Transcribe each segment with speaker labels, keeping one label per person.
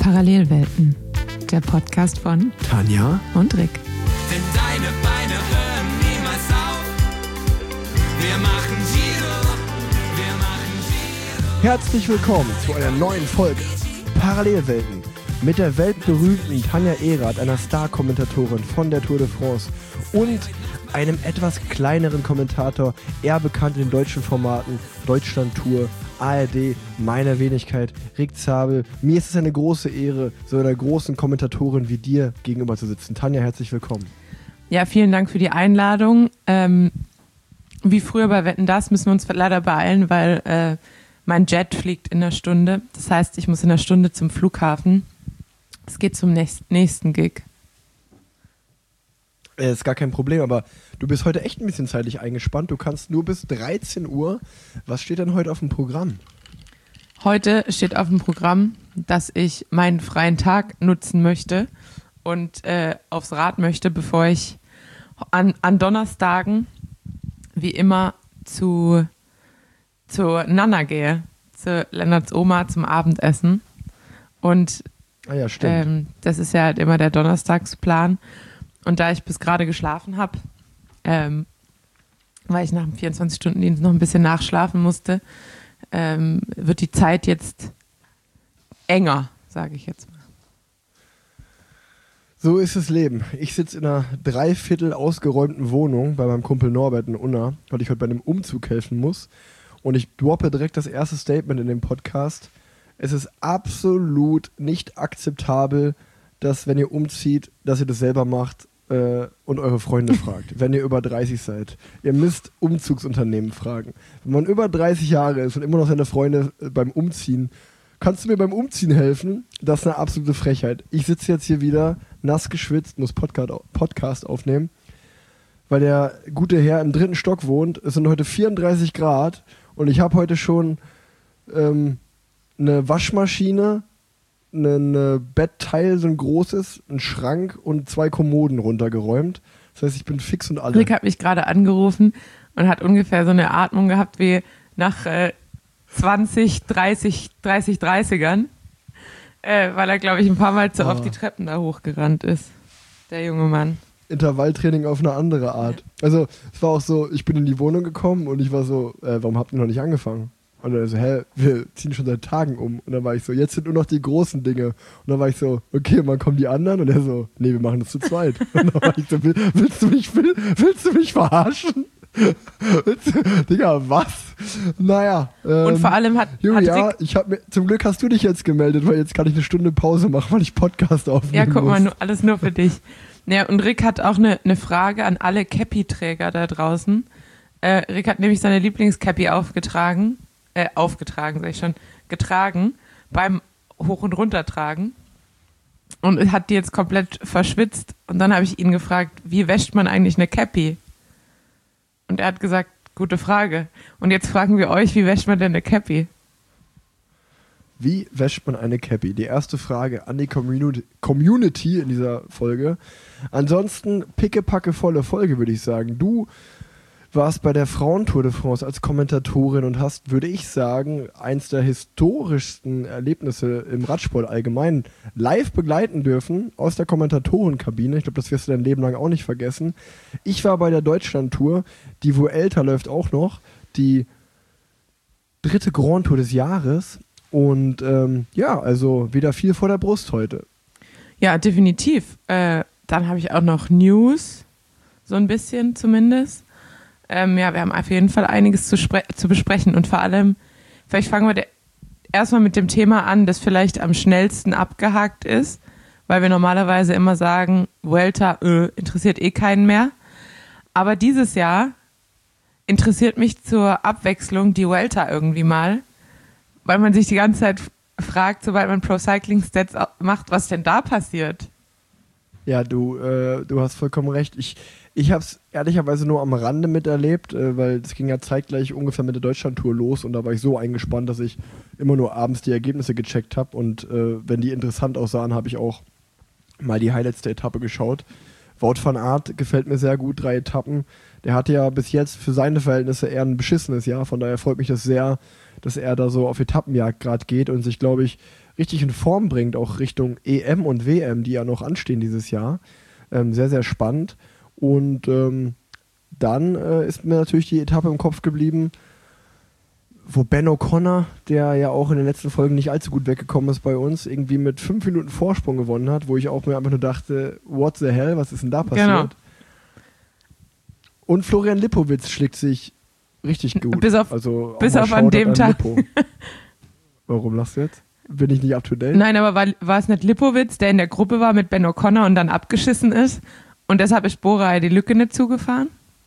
Speaker 1: Parallelwelten, der Podcast von
Speaker 2: Tanja
Speaker 1: und Rick.
Speaker 3: Denn deine Beine hören niemals auf. Wir machen Giro, wir machen Giro.
Speaker 2: Herzlich willkommen zu einer neuen Folge Parallelwelten mit der weltberühmten Tanja Erath, einer Star-Kommentatorin von der Tour de France und einem etwas kleineren Kommentator, eher bekannt in den deutschen Formaten Deutschland-Tour, ARD, meiner Wenigkeit, Rick Zabel. Mir ist es eine große Ehre, so einer großen Kommentatorin wie dir gegenüber zu sitzen. Tanja, herzlich willkommen.
Speaker 1: Ja, vielen Dank für die Einladung. Wie früher bei Wetten, das müssen wir uns leider beeilen, weil mein Jet fliegt in einer Stunde. Das heißt, ich muss in einer Stunde zum Flughafen. Es geht zum nächsten Gig.
Speaker 2: Ist gar kein Problem, aber du bist heute echt ein bisschen zeitlich eingespannt. Du kannst nur bis 13 Uhr. Was steht denn heute auf dem Programm?
Speaker 1: Heute steht auf dem Programm, dass ich meinen freien Tag nutzen möchte und aufs Rad möchte, bevor ich an Donnerstagen wie immer zu Nana gehe, zu Lennarts Oma zum Abendessen. Und
Speaker 2: ja, stimmt.
Speaker 1: Das ist ja halt immer der Donnerstagsplan. Und da ich bis gerade geschlafen habe, weil ich nach dem 24-Stunden-Dienst noch ein bisschen nachschlafen musste, wird die Zeit jetzt enger, sage ich jetzt mal.
Speaker 2: So ist das Leben. Ich sitze in einer dreiviertel ausgeräumten Wohnung bei meinem Kumpel Norbert in Unna, weil ich heute bei einem Umzug helfen muss. Und ich droppe direkt das erste Statement in dem Podcast. Es ist absolut nicht akzeptabel, dass, wenn ihr umzieht, dass ihr das selber macht und eure Freunde fragt, wenn ihr über 30 seid. Ihr müsst Umzugsunternehmen fragen. Wenn man über 30 Jahre ist und immer noch seine Freunde beim Umziehen, kannst du mir beim Umziehen helfen? Das ist eine absolute Frechheit. Ich sitze jetzt hier wieder, nass geschwitzt, muss Podcast aufnehmen, weil der gute Herr im 3. Stock wohnt. Es sind heute 34 Grad und ich habe heute schon eine Waschmaschine, ein Bettteil, so ein großes, ein Schrank und 2 Kommoden runtergeräumt. Das heißt, ich bin fix und alle.
Speaker 1: Rick hat mich gerade angerufen und hat ungefähr so eine Atmung gehabt wie nach 30ern, weil er, glaube ich, ein paar Mal zu oft die Treppen da hochgerannt ist, der junge Mann.
Speaker 2: Intervalltraining auf eine andere Art. Also, es war auch so, ich bin in die Wohnung gekommen und ich war so, warum habt ihr noch nicht angefangen? Und er so, wir ziehen schon seit Tagen um. Und dann war ich so, jetzt sind nur noch die großen Dinge. Und dann war ich so, okay, wann kommen die anderen? Und er so, nee, wir machen das zu zweit. Und dann war ich so, willst du mich verarschen? Digga, was? Naja.
Speaker 1: Und vor allem hat
Speaker 2: Julia, zum Glück hast du dich jetzt gemeldet, weil jetzt kann ich eine Stunde Pause machen, weil ich Podcast aufnehmen
Speaker 1: Ja, guck
Speaker 2: muss.
Speaker 1: mal, alles nur für dich. Ja, und Rick hat auch eine Frage an alle Cappy-Träger da draußen. Rick hat nämlich seine Lieblingscappy getragen beim Hoch- und Runtertragen und hat die jetzt komplett verschwitzt. Und dann habe ich ihn gefragt, wie wäscht man eigentlich eine Cappy? Und er hat gesagt, gute Frage. Und jetzt fragen wir euch, wie wäscht man denn eine Cappy?
Speaker 2: Wie wäscht man eine Cappy? Die erste Frage an die Community in dieser Folge. Ansonsten pickepackevolle Folge, würde ich sagen. Du warst bei der Frauentour de France als Kommentatorin und hast, würde ich sagen, eins der historischsten Erlebnisse im Radsport allgemein live begleiten dürfen aus der Kommentatorenkabine. Ich glaube, das wirst du dein Leben lang auch nicht vergessen. Ich war bei der Deutschland-Tour, die Vuelta läuft auch noch, die 3. Grand Tour des Jahres und also wieder viel vor der Brust heute.
Speaker 1: Ja, definitiv. Dann habe ich auch noch News, so ein bisschen zumindest. Wir haben auf jeden Fall einiges zu besprechen und vor allem, vielleicht fangen wir erstmal mit dem Thema an, das vielleicht am schnellsten abgehakt ist, weil wir normalerweise immer sagen, Vuelta interessiert keinen mehr. Aber dieses Jahr interessiert mich zur Abwechslung die Vuelta irgendwie mal, weil man sich die ganze Zeit fragt, sobald man Pro Cycling Stats macht, was denn da passiert.
Speaker 2: Ja, du hast vollkommen recht. Ich habe es ehrlicherweise nur am Rande miterlebt, weil es ging ja zeitgleich ungefähr mit der Deutschland-Tour los und da war ich so eingespannt, dass ich immer nur abends die Ergebnisse gecheckt habe und wenn die interessant aussahen, habe ich auch mal die Highlights der Etappe geschaut. Wout van Aert gefällt mir sehr gut, 3 Etappen. Der hatte ja bis jetzt für seine Verhältnisse eher ein beschissenes Jahr, von daher freut mich das sehr, dass er da so auf Etappenjagd gerade geht und sich, glaube ich, richtig in Form bringt, auch Richtung EM und WM, die ja noch anstehen dieses Jahr. Sehr, sehr spannend. Und dann ist mir natürlich die Etappe im Kopf geblieben, wo Ben O'Connor, der ja auch in den letzten Folgen nicht allzu gut weggekommen ist bei uns, irgendwie mit 5 Minuten Vorsprung gewonnen hat, wo ich auch mir einfach nur dachte, what the hell, was ist denn da passiert?
Speaker 1: Genau.
Speaker 2: Und Florian Lipowitz schlägt sich richtig gut.
Speaker 1: Bis auf an dem Tag.
Speaker 2: Warum lachst du jetzt? Bin ich nicht up to date?
Speaker 1: Nein, aber war es nicht Lipowitz, der in der Gruppe war mit Ben O'Connor und dann abgeschissen ist und deshalb ist Bora die Lücke nicht zugefahren?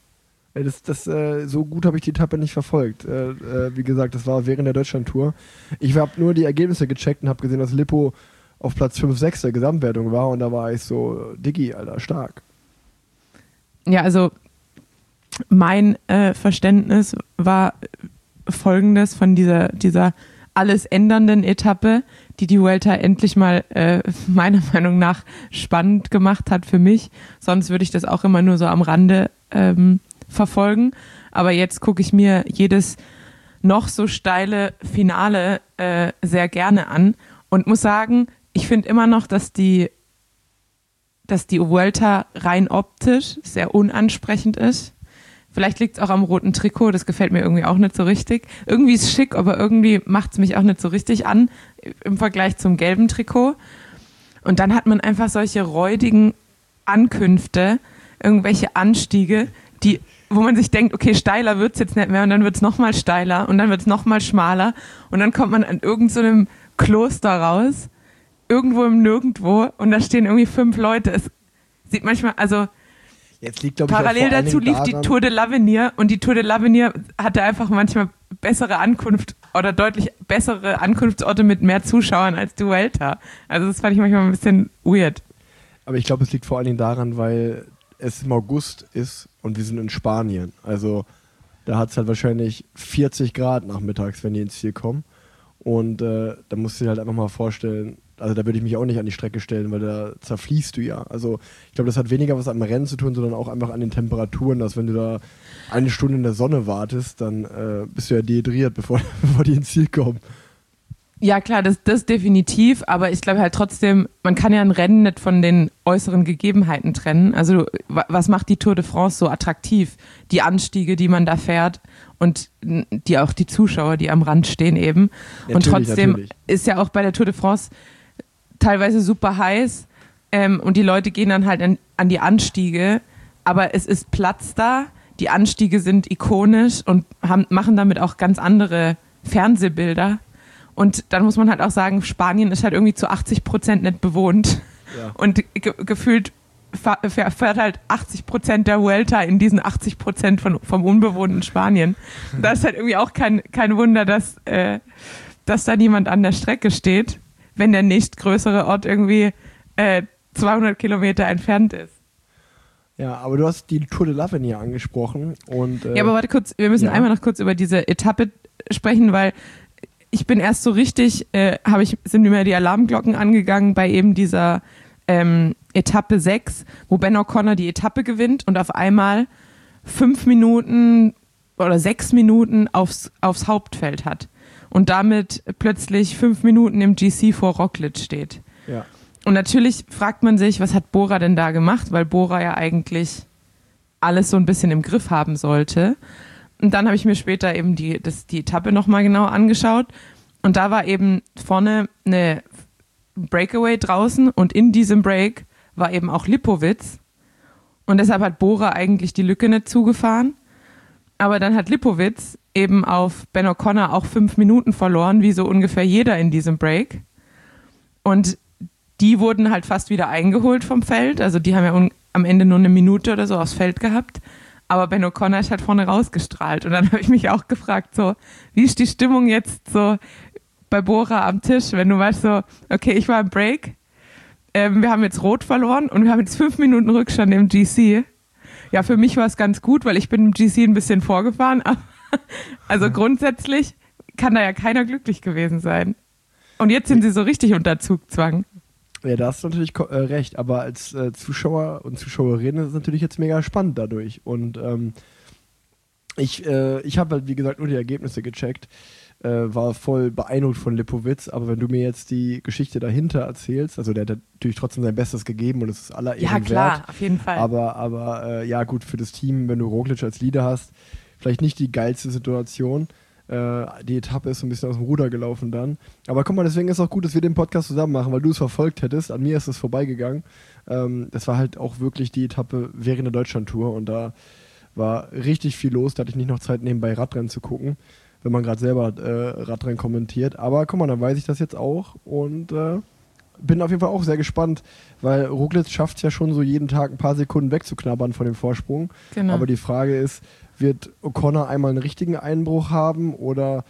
Speaker 2: So gut habe ich die Etappe nicht verfolgt. Wie gesagt, das war während der Deutschland-Tour. Ich habe nur die Ergebnisse gecheckt und habe gesehen, dass Lippo auf Platz 5, 6 der Gesamtwertung war und da war ich so, Diggi, Alter, stark.
Speaker 1: Ja, also mein Verständnis war folgendes von dieser alles ändernden Etappe, die Vuelta endlich mal meiner Meinung nach spannend gemacht hat für mich. Sonst würde ich das auch immer nur so am Rande verfolgen. Aber jetzt gucke ich mir jedes noch so steile Finale sehr gerne an und muss sagen, ich finde immer noch, dass die Vuelta rein optisch sehr unansprechend ist. Vielleicht liegt es auch am roten Trikot, das gefällt mir irgendwie auch nicht so richtig. Irgendwie ist es schick, aber irgendwie macht es mich auch nicht so richtig an im Vergleich zum gelben Trikot. Und dann hat man einfach solche räudigen Ankünfte, irgendwelche Anstiege, wo man sich denkt, okay, steiler wird es jetzt nicht mehr und dann wird es nochmal steiler und dann wird es nochmal schmaler und dann kommt man an irgendeinem Kloster raus, irgendwo im Nirgendwo und da stehen irgendwie 5 Leute. Es sieht manchmal, also
Speaker 2: jetzt liegt, glaub ich,
Speaker 1: parallel dazu lief die Tour de l'Avenir und die Tour de l'Avenir hatte einfach manchmal bessere Ankunft oder deutlich bessere Ankunftsorte mit mehr Zuschauern als die Vuelta. Also das fand ich manchmal ein bisschen weird.
Speaker 2: Aber ich glaube, es liegt vor allen Dingen daran, weil es im August ist und wir sind in Spanien. Also da hat es halt wahrscheinlich 40 Grad nachmittags, wenn die ins Ziel kommen. Und da musst du dir halt einfach mal vorstellen, also da würde ich mich auch nicht an die Strecke stellen, weil da zerfließt du ja. Also ich glaube, das hat weniger was am Rennen zu tun, sondern auch einfach an den Temperaturen, dass wenn du da 1 Stunde in der Sonne wartest, dann bist du ja dehydriert, bevor die ins Ziel kommen.
Speaker 1: Ja klar, das definitiv, aber ich glaube halt trotzdem, man kann ja ein Rennen nicht von den äußeren Gegebenheiten trennen. Also was macht die Tour de France so attraktiv? Die Anstiege, die man da fährt und auch die Zuschauer, die am Rand stehen eben.
Speaker 2: Natürlich,
Speaker 1: und trotzdem
Speaker 2: natürlich.
Speaker 1: Ist ja auch bei der Tour de France teilweise super heiß und die Leute gehen dann halt an die Anstiege, aber es ist Platz da, die Anstiege sind ikonisch und machen damit auch ganz andere Fernsehbilder. Und dann muss man halt auch sagen, Spanien ist halt irgendwie zu 80% nicht bewohnt. Ja. Und gefühlt fährt halt 80% der Vuelta in diesen 80% vom unbewohnten Spanien. Da ist halt irgendwie auch kein Wunder, dass da niemand an der Strecke steht, wenn der nächstgrößere Ort irgendwie 200 Kilometer entfernt ist.
Speaker 2: Ja, aber du hast die Tour de l'Avenir angesprochen. Und,
Speaker 1: ja, aber warte kurz, wir müssen einmal noch kurz über diese Etappe sprechen, weil ich bin erst so richtig, sind mir die Alarmglocken angegangen bei eben dieser Etappe 6, wo Ben O'Connor die Etappe gewinnt und auf einmal 5 Minuten oder 6 Minuten aufs Hauptfeld hat und damit plötzlich 5 Minuten im GC vor Roglic steht.
Speaker 2: Ja.
Speaker 1: Und natürlich fragt man sich, was hat Bora denn da gemacht, weil Bora ja eigentlich alles so ein bisschen im Griff haben sollte. Und dann habe ich mir später eben die Etappe nochmal genau angeschaut und da war eben vorne eine Breakaway draußen und in diesem Break war eben auch Lipowitz und deshalb hat Bora eigentlich die Lücke nicht zugefahren, aber dann hat Lipowitz eben auf Ben O'Connor auch 5 Minuten verloren, wie so ungefähr jeder in diesem Break und die wurden halt fast wieder eingeholt vom Feld, also die haben ja am Ende nur 1 Minute oder so aufs Feld gehabt. Aber Ben O'Connor ist halt vorne rausgestrahlt. Und dann habe ich mich auch gefragt, so, wie ist die Stimmung jetzt so bei Bora am Tisch, wenn du weißt so, okay, ich war im Break, wir haben jetzt Rot verloren und wir haben jetzt 5 Minuten Rückstand im GC. Ja, für mich war es ganz gut, weil ich bin im GC ein bisschen vorgefahren. Also grundsätzlich kann da ja keiner glücklich gewesen sein. Und jetzt sind sie so richtig unter Zugzwang.
Speaker 2: Ja, da hast du natürlich recht, aber als Zuschauer und Zuschauerinnen ist es natürlich jetzt mega spannend dadurch. Und ich habe halt, wie gesagt, nur die Ergebnisse gecheckt. war voll beeindruckt von Lipowitz, aber wenn du mir jetzt die Geschichte dahinter erzählst, also der hat natürlich trotzdem sein Bestes gegeben und es ist aller Ehren wert.
Speaker 1: Ja, klar, auf jeden Fall.
Speaker 2: Aber ja gut, für das Team, wenn du Roglic als Leader hast, vielleicht nicht die geilste Situation. Die Etappe ist so ein bisschen aus dem Ruder gelaufen dann. Aber guck mal, deswegen ist es auch gut, dass wir den Podcast zusammen machen, weil du es verfolgt hättest. An mir ist es vorbeigegangen. Das war halt auch wirklich die Etappe während der Deutschlandtour und da war richtig viel los. Da hatte ich nicht noch Zeit, nebenbei Radrennen zu gucken, wenn man gerade selber Radrennen kommentiert. Aber guck mal, dann weiß ich das jetzt auch und bin auf jeden Fall auch sehr gespannt, weil Roglic schafft es ja schon so jeden Tag ein paar Sekunden wegzuknabbern von dem Vorsprung.
Speaker 1: Genau.
Speaker 2: Aber die Frage ist, wird O'Connor einmal einen richtigen Einbruch haben oder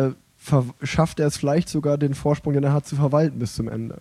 Speaker 2: schafft er es vielleicht sogar, den Vorsprung, den er hat, zu verwalten bis zum Ende?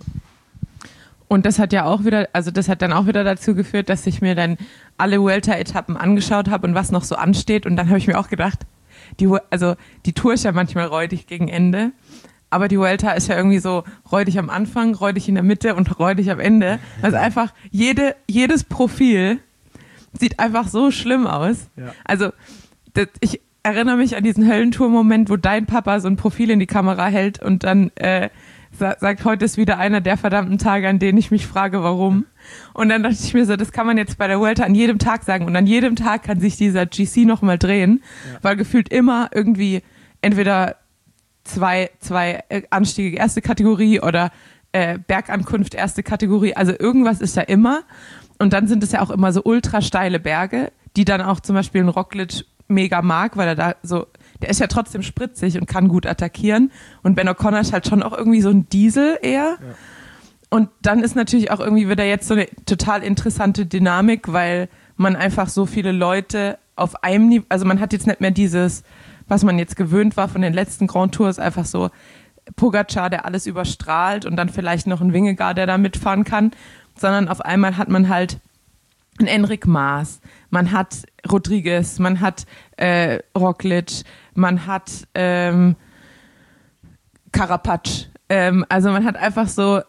Speaker 1: Und das hat ja auch wieder, also das hat dann auch wieder dazu geführt, dass ich mir dann alle Vuelta-Etappen angeschaut habe und was noch so ansteht. Und dann habe ich mir auch gedacht, die Tour ist ja manchmal räudig gegen Ende, aber die Vuelta ist ja irgendwie so räudig am Anfang, räudig in der Mitte und räudig am Ende. Also einfach jedes Profil sieht einfach so schlimm aus. Ja. Also ich erinnere mich an diesen Höllentour-Moment, wo dein Papa so ein Profil in die Kamera hält und dann sagt, heute ist wieder einer der verdammten Tage, an denen ich mich frage, warum. Und dann dachte ich mir so, das kann man jetzt bei der Vuelta an jedem Tag sagen. Und an jedem Tag kann sich dieser GC nochmal drehen, weil gefühlt immer irgendwie entweder zwei Anstiege erste Kategorie oder Bergankunft erste Kategorie. Also irgendwas ist da immer. Und dann sind es ja auch immer so ultra steile Berge, die dann auch zum Beispiel ein Roglic mega mag, weil er da so, der ist ja trotzdem spritzig und kann gut attackieren. Und Ben O'Connor ist halt schon auch irgendwie so ein Diesel eher. Ja. Und dann ist natürlich auch irgendwie wieder jetzt so eine total interessante Dynamik, weil man einfach so viele Leute auf einem Niveau, also man hat jetzt nicht mehr dieses, was man jetzt gewöhnt war von den letzten Grand Tours, einfach so Pogacar, der alles überstrahlt und dann vielleicht noch ein Vingegaard, der da mitfahren kann, sondern auf einmal hat man halt einen Enric Mas, man hat Rodriguez, man hat Roglic, man hat Carapaz. Also man hat einfach so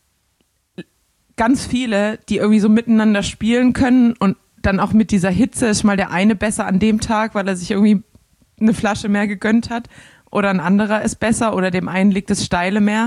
Speaker 1: ganz viele, die irgendwie so miteinander spielen können und dann auch mit dieser Hitze ist mal der eine besser an dem Tag, weil er sich irgendwie eine Flasche mehr gegönnt hat oder ein anderer ist besser oder dem einen liegt das Steile mehr.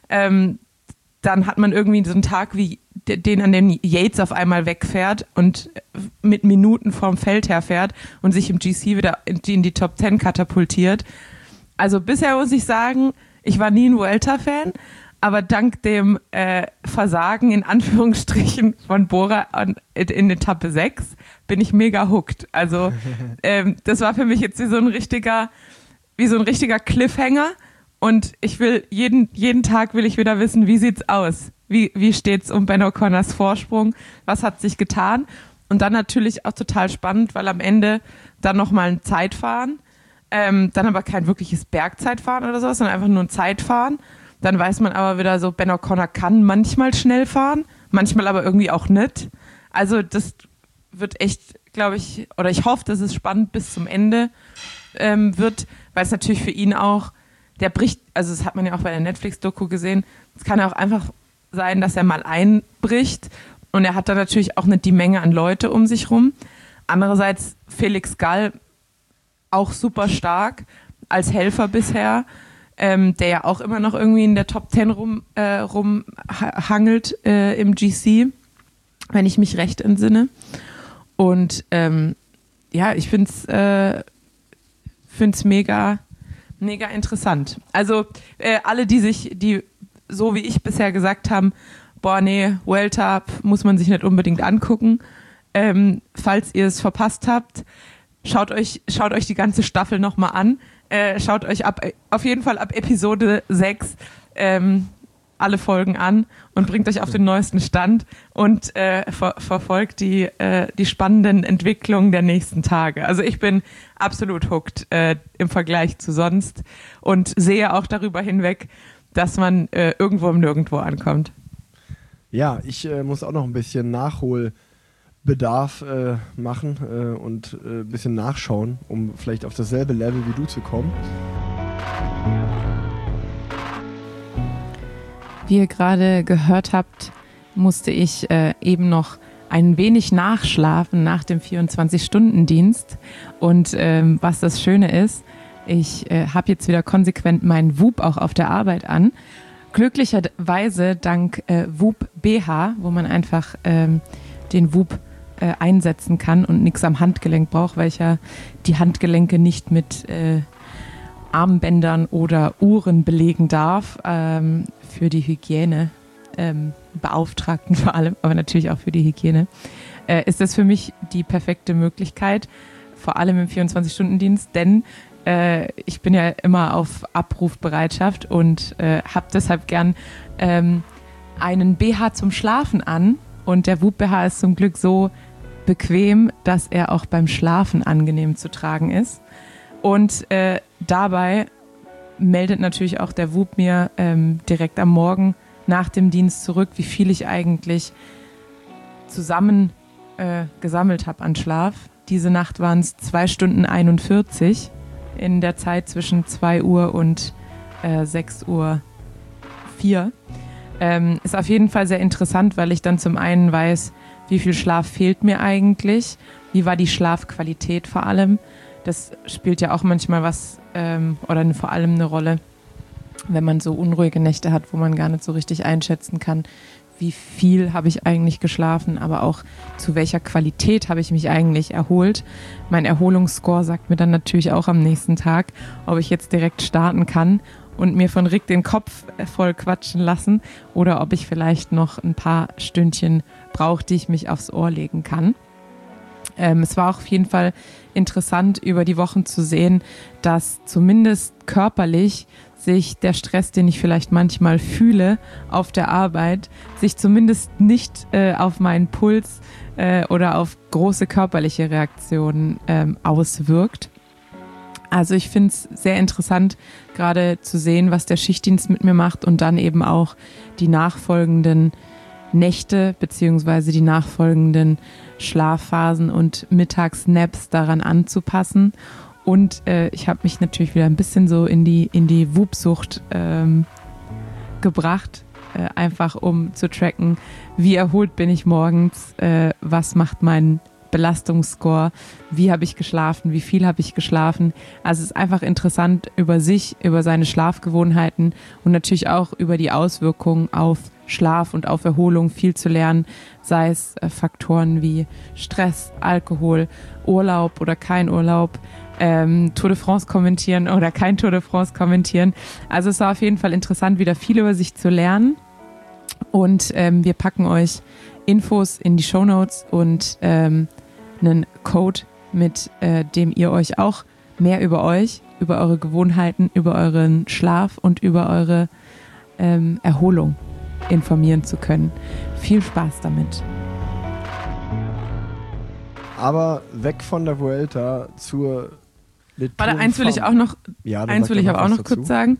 Speaker 1: Dann hat man irgendwie so einen Tag wie den, an dem Yates auf einmal wegfährt und mit Minuten vorm Feld herfährt und sich im GC wieder in die Top 10 katapultiert. Also bisher muss ich sagen, ich war nie ein Vuelta-Fan, aber dank dem Versagen in Anführungsstrichen von Bora in Etappe 6 bin ich mega hooked. Also das war für mich jetzt wie so ein richtiger Cliffhanger. Und ich will jeden Tag will ich wieder wissen, wie sieht's aus? Wie steht's um Ben O'Connors Vorsprung? Was hat sich getan? Und dann natürlich auch total spannend, weil am Ende dann nochmal ein Zeitfahren, dann aber kein wirkliches Bergzeitfahren oder sowas, sondern einfach nur ein Zeitfahren. Dann weiß man aber wieder so, Ben O'Connor kann manchmal schnell fahren, manchmal aber irgendwie auch nicht. Also das wird echt, glaube ich, oder ich hoffe, dass es spannend bis zum Ende wird, weil es natürlich für ihn auch der bricht, also das hat man ja auch bei der Netflix-Doku gesehen, es kann ja auch einfach sein, dass er mal einbricht und er hat dann natürlich auch nicht die Menge an Leute um sich rum. Andererseits Felix Gall auch super stark als Helfer bisher, der ja auch immer noch irgendwie in der Top 10 rumhangelt im GC, wenn ich mich recht entsinne. Und ja, ich finde es mega interessant. Also alle, die so wie ich bisher gesagt haben, boah nee, Vuelta muss man sich nicht unbedingt angucken. Falls ihr es verpasst habt, schaut euch die ganze Staffel nochmal an. Schaut euch auf jeden Fall ab Episode 6 alle Folgen an und bringt euch auf den neuesten Stand und verfolgt die spannenden Entwicklungen der nächsten Tage. Also ich bin absolut hooked im Vergleich zu sonst und sehe auch darüber hinweg, dass man irgendwo im Nirgendwo ankommt.
Speaker 2: Ja, ich muss auch noch ein bisschen Nachholbedarf machen und ein bisschen nachschauen, um vielleicht auf dasselbe Level wie du zu kommen.
Speaker 1: Wie ihr gerade gehört habt, musste ich eben noch ein wenig nachschlafen nach dem 24-Stunden-Dienst. Und was das Schöne ist, Ich habe jetzt wieder konsequent meinen Whoop auch auf der Arbeit an. Glücklicherweise dank Whoop BH, wo man einfach den Whoop einsetzen kann und nichts am Handgelenk braucht, weil ich ja die Handgelenke nicht mit Armbändern oder Uhren belegen darf, für die Hygiene, Beauftragten vor allem, aber natürlich auch für die Hygiene, ist das für mich die perfekte Möglichkeit, vor allem im 24-Stunden-Dienst, denn ich bin ja immer auf Abrufbereitschaft und habe deshalb gern einen BH zum Schlafen an, und der Whoop BH ist zum Glück so bequem, dass er auch beim Schlafen angenehm zu tragen ist. Und dabei meldet natürlich auch der Whoop mir direkt am Morgen nach dem Dienst zurück, wie viel ich eigentlich zusammen gesammelt habe an Schlaf. Diese Nacht waren es 2 Stunden 41 in der Zeit zwischen 2 Uhr und 6 Uhr 4. Ist auf jeden Fall sehr interessant, weil ich dann zum einen weiß, wie viel Schlaf fehlt mir eigentlich, wie war die Schlafqualität vor allem. Das spielt ja auch manchmal oder vor allem eine Rolle, wenn man so unruhige Nächte hat, wo man gar nicht so richtig einschätzen kann, wie viel habe ich eigentlich geschlafen, aber auch zu welcher Qualität habe ich mich eigentlich erholt. Mein Erholungsscore sagt mir dann natürlich auch am nächsten Tag, ob ich jetzt direkt starten kann und mir von Rick den Kopf voll quatschen lassen oder ob ich vielleicht noch ein paar Stündchen brauche, die ich mich aufs Ohr legen kann. Es war auch auf jeden Fall interessant, über die Wochen zu sehen, dass zumindest körperlich sich der Stress, den ich vielleicht manchmal fühle auf der Arbeit, sich zumindest nicht auf meinen Puls oder auf große körperliche Reaktionen auswirkt. Also ich finde es sehr interessant, gerade zu sehen, was der Schichtdienst mit mir macht und dann eben auch die nachfolgenden Nächte beziehungsweise die nachfolgenden Schlafphasen und Mittagsnaps daran anzupassen. Und ich habe mich natürlich wieder ein bisschen so in die Whoop-Sucht gebracht, einfach um zu tracken, wie erholt bin ich morgens, was macht mein Belastungsscore, wie habe ich geschlafen, wie viel habe ich geschlafen. Also es ist einfach interessant, über sich, über seine Schlafgewohnheiten und natürlich auch über die Auswirkungen auf Schlaf und auf Erholung viel zu lernen, sei es Faktoren wie Stress, Alkohol, Urlaub oder kein Urlaub, Tour de France kommentieren oder kein Tour de France kommentieren. Also es war auf jeden Fall interessant, wieder viel über sich zu lernen. Und wir packen euch Infos in die Shownotes und einen Code, mit dem ihr euch auch mehr über euch, über eure Gewohnheiten, über euren Schlaf und über eure Erholung informieren zu können. Viel Spaß damit.
Speaker 2: Aber weg von der Vuelta zur Le Tour
Speaker 1: Warte, eins will ich auch noch,
Speaker 2: ja,
Speaker 1: eins will ich aber auch noch kurz sagen.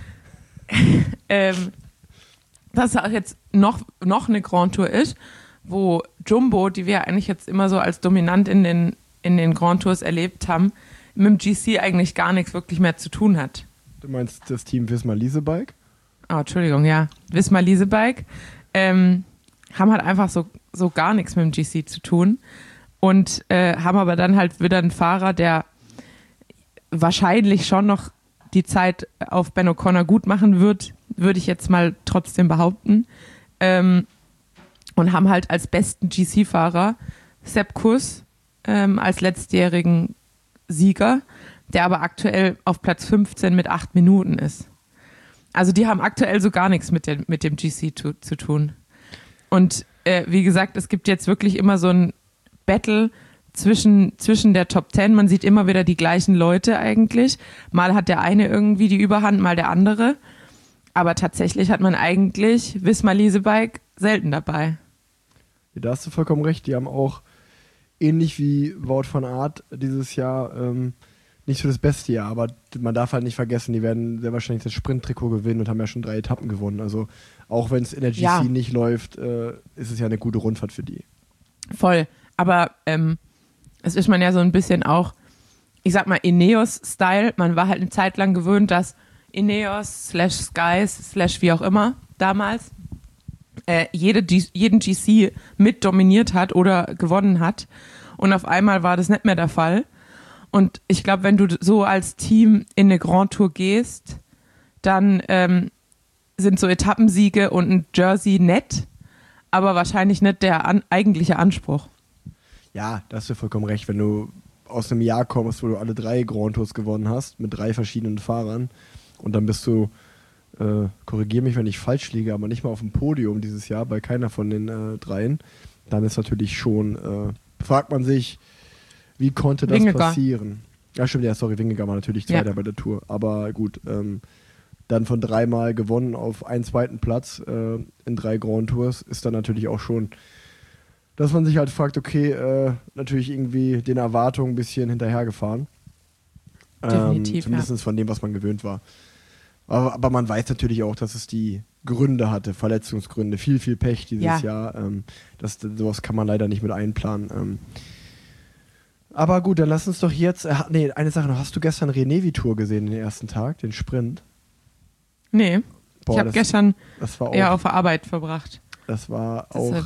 Speaker 1: Dass es auch jetzt noch eine Grand Tour ist, wo Jumbo, die wir eigentlich jetzt immer so als dominant in den Grand Tours erlebt haben, mit dem GC eigentlich gar nichts wirklich mehr zu tun hat.
Speaker 2: Du meinst das Team Visma Leasebike?
Speaker 1: Oh, Entschuldigung, ja. Visma Leasebike haben halt einfach so gar nichts mit dem GC zu tun und haben aber dann halt wieder einen Fahrer, der wahrscheinlich schon noch die Zeit auf Ben O'Connor gut machen wird, würde ich jetzt mal trotzdem behaupten. Und haben halt als besten GC-Fahrer Sepp Kuss als letztjährigen Sieger, der aber aktuell auf Platz 15 mit 8 Minuten ist. Also die haben aktuell so gar nichts mit dem GC zu tun. Und wie gesagt, es gibt jetzt wirklich immer so ein Battle zwischen der Top 10. Man sieht immer wieder die gleichen Leute eigentlich. Mal hat der eine irgendwie die Überhand, mal der andere. Aber tatsächlich hat man eigentlich Visma Leasebike selten dabei.
Speaker 2: Ja, da hast du vollkommen recht. Die haben auch ähnlich wie Wout van Aert dieses Jahr nicht so das beste Jahr, aber man darf halt nicht vergessen, die werden sehr wahrscheinlich das Sprint-Trikot gewinnen und haben ja schon 3 Etappen gewonnen. Also auch wenn es in der GC nicht läuft, ist es ja eine gute Rundfahrt für die. Voll.
Speaker 1: Aber es ist man ja so ein bisschen auch, ich sag mal, Ineos-Style. Man war halt eine Zeit lang gewöhnt, dass Ineos / Skies / wie auch immer damals jeden GC mit dominiert hat oder gewonnen hat. Und auf einmal war das nicht mehr der Fall. Und ich glaube, wenn du so als Team in eine Grand Tour gehst, dann sind so Etappensiege und ein Jersey nett, aber wahrscheinlich nicht der eigentliche Anspruch.
Speaker 2: Ja, da hast du vollkommen recht. Wenn du aus einem Jahr kommst, wo du alle 3 Grand Tours gewonnen hast, mit 3 verschiedenen Fahrern und dann bist du, korrigiere mich, wenn ich falsch liege, aber nicht mal auf dem Podium dieses Jahr, bei keiner von den 3, dann ist natürlich schon, fragt man sich, wie konnte das passieren? Ja, stimmt, ja, sorry, Vingegaard war natürlich Zweiter bei der Tour, aber gut, dann von 3-mal gewonnen auf einen 2. Platz in 3 Grand Tours ist dann natürlich auch schon, dass man sich halt fragt, okay, natürlich irgendwie den Erwartungen ein bisschen hinterhergefahren.
Speaker 1: Definitiv,
Speaker 2: zumindest von dem, was man gewöhnt war. Aber man weiß natürlich auch, dass es die Gründe hatte, Verletzungsgründe, viel, viel Pech dieses Jahr. Sowas kann man leider nicht mit einplanen. Aber gut, dann lass uns doch jetzt, eine Sache noch, hast du gestern René-Tour gesehen, den ersten Tag, den Sprint?
Speaker 1: Nee, ich habe gestern eher auf der Arbeit verbracht.
Speaker 2: Das war auch,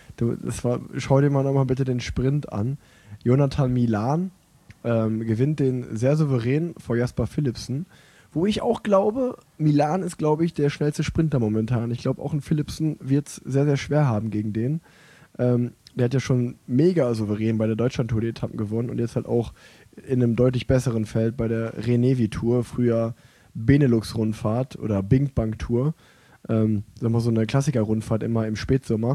Speaker 2: schau dir mal nochmal bitte den Sprint an. Jonathan Milan gewinnt den sehr souverän vor Jasper Philipsen, wo ich auch glaube, Milan ist, glaube ich, der schnellste Sprinter momentan. Ich glaube, auch ein Philipsen wird es sehr, sehr schwer haben gegen den. Der hat ja schon mega souverän bei der Deutschland-Tour die Etappen gewonnen und jetzt halt auch in einem deutlich besseren Feld bei der René-Tour, früher Benelux-Rundfahrt oder Bing-Bang-Tour. Sagen wir so eine Klassiker-Rundfahrt immer im Spätsommer.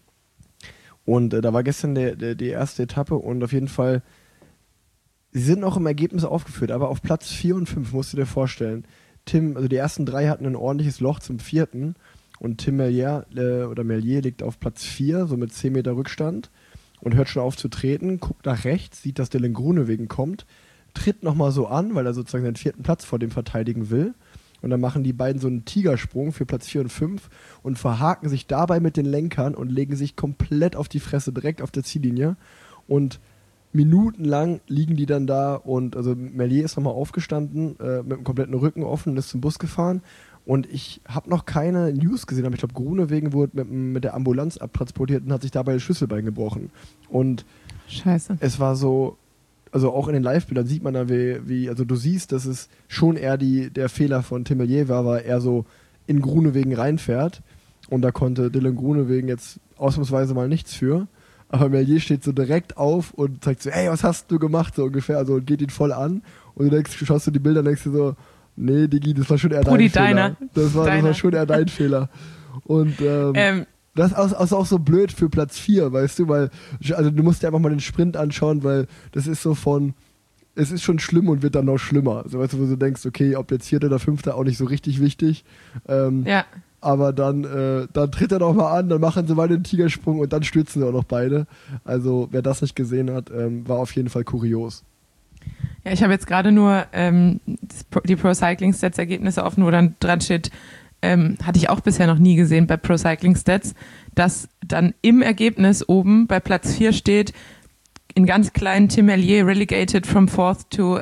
Speaker 2: Und da war gestern die erste Etappe und auf jeden Fall, sie sind noch im Ergebnis aufgeführt, aber auf Platz 4 und 5 musst du dir vorstellen, also die ersten 3 hatten ein ordentliches Loch zum 4. und Tim Merlier liegt auf Platz 4, so mit 10 Meter Rückstand und hört schon auf zu treten, guckt nach rechts, sieht, dass Dylan Groenewegen kommt, tritt nochmal so an, weil er sozusagen seinen 4. Platz vor dem verteidigen will. Und dann machen die beiden so einen Tigersprung für Platz 4 und 5 und verhaken sich dabei mit den Lenkern und legen sich komplett auf die Fresse, direkt auf der Ziellinie. Und minutenlang liegen die dann da und also Merlier ist nochmal aufgestanden, mit dem kompletten Rücken offen und ist zum Bus gefahren. Und ich habe noch keine News gesehen, aber ich glaube, Groenewegen wurde mit der Ambulanz abtransportiert und hat sich dabei das Schlüsselbein gebrochen. Und
Speaker 1: Scheiße.
Speaker 2: Es war so, also auch in den Live-Bildern sieht man da, also du siehst, dass es schon eher der Fehler von Tim Merlier war, weil er so in Groenewegen reinfährt und da konnte Dylan Groenewegen jetzt ausnahmsweise mal nichts für. Aber Merlier steht so direkt auf und zeigt so, ey, was hast du gemacht, so ungefähr, also geht ihn voll an und du schaust du die Bilder und denkst dir so, nee, Digi, das war schon eher dein Fehler. Das war schon eher dein Fehler. Und das ist auch so blöd für Platz 4, weißt du, weil, also du musst dir einfach mal den Sprint anschauen, weil das ist so es ist schon schlimm und wird dann noch schlimmer. Also weißt du, wo du denkst, okay, ob jetzt 4. oder 5. auch nicht so richtig wichtig. Aber dann tritt er noch mal an, dann machen sie mal den Tigersprung und dann stürzen sie auch noch beide. Also wer das nicht gesehen hat, war auf jeden Fall kurios.
Speaker 1: Ja, ich habe jetzt gerade nur die Pro Cycling Stats Ergebnisse offen, wo dann dran steht, hatte ich auch bisher noch nie gesehen bei Pro Cycling Stats, dass dann im Ergebnis oben bei Platz 4 steht, in ganz kleinen Tim Merlier relegated from 4th to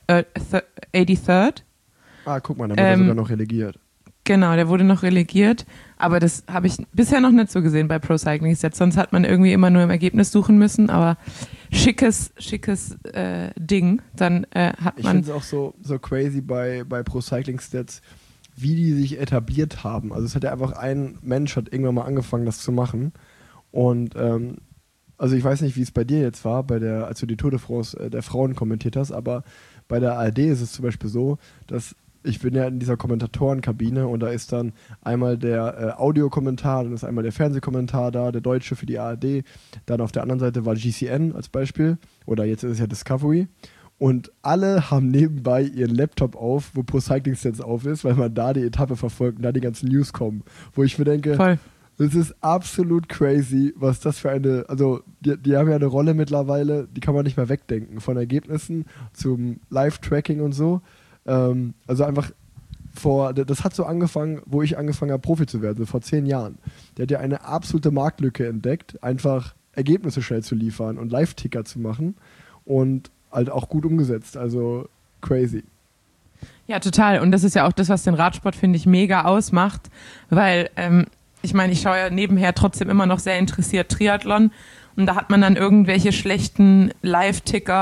Speaker 1: 83rd.
Speaker 2: Ah, guck mal, dann wurde er sogar noch relegiert.
Speaker 1: Genau, der wurde noch relegiert, aber das habe ich bisher noch nicht so gesehen bei Pro Cycling Stats, sonst hat man irgendwie immer nur im Ergebnis suchen müssen, aber schickes Ding, dann hat man...
Speaker 2: Ich finde es auch so crazy bei Pro Cycling Stats, wie die sich etabliert haben. Also es hat ja einfach ein Mensch hat irgendwann mal angefangen, das zu machen und also ich weiß nicht, wie es bei dir jetzt war, als du die Tour de France der Frauen kommentiert hast, aber bei der ARD ist es zum Beispiel so, dass ich bin ja in dieser Kommentatorenkabine und da ist dann einmal der Audiokommentar, dann ist einmal der Fernsehkommentar da, der Deutsche für die ARD, dann auf der anderen Seite war GCN als Beispiel oder jetzt ist es ja Discovery und alle haben nebenbei ihren Laptop auf, wo Pro Cycling Stats auf ist, weil man da die Etappe verfolgt und da die ganzen News kommen, wo ich mir denke,
Speaker 1: voll.
Speaker 2: Das ist absolut crazy, was das für also die haben ja eine Rolle mittlerweile, die kann man nicht mehr wegdenken, von Ergebnissen zum Live-Tracking und so. Also einfach das hat so angefangen, wo ich angefangen habe, Profi zu werden, so vor 10 Jahren. Der hat ja eine absolute Marktlücke entdeckt, einfach Ergebnisse schnell zu liefern und Live-Ticker zu machen und halt auch gut umgesetzt, also crazy.
Speaker 1: Ja, total. Und das ist ja auch das, was den Radsport, finde ich, mega ausmacht, weil ich meine, ich schaue ja nebenher trotzdem immer noch sehr interessiert Triathlon und da hat man dann irgendwelche schlechten Live-Ticker,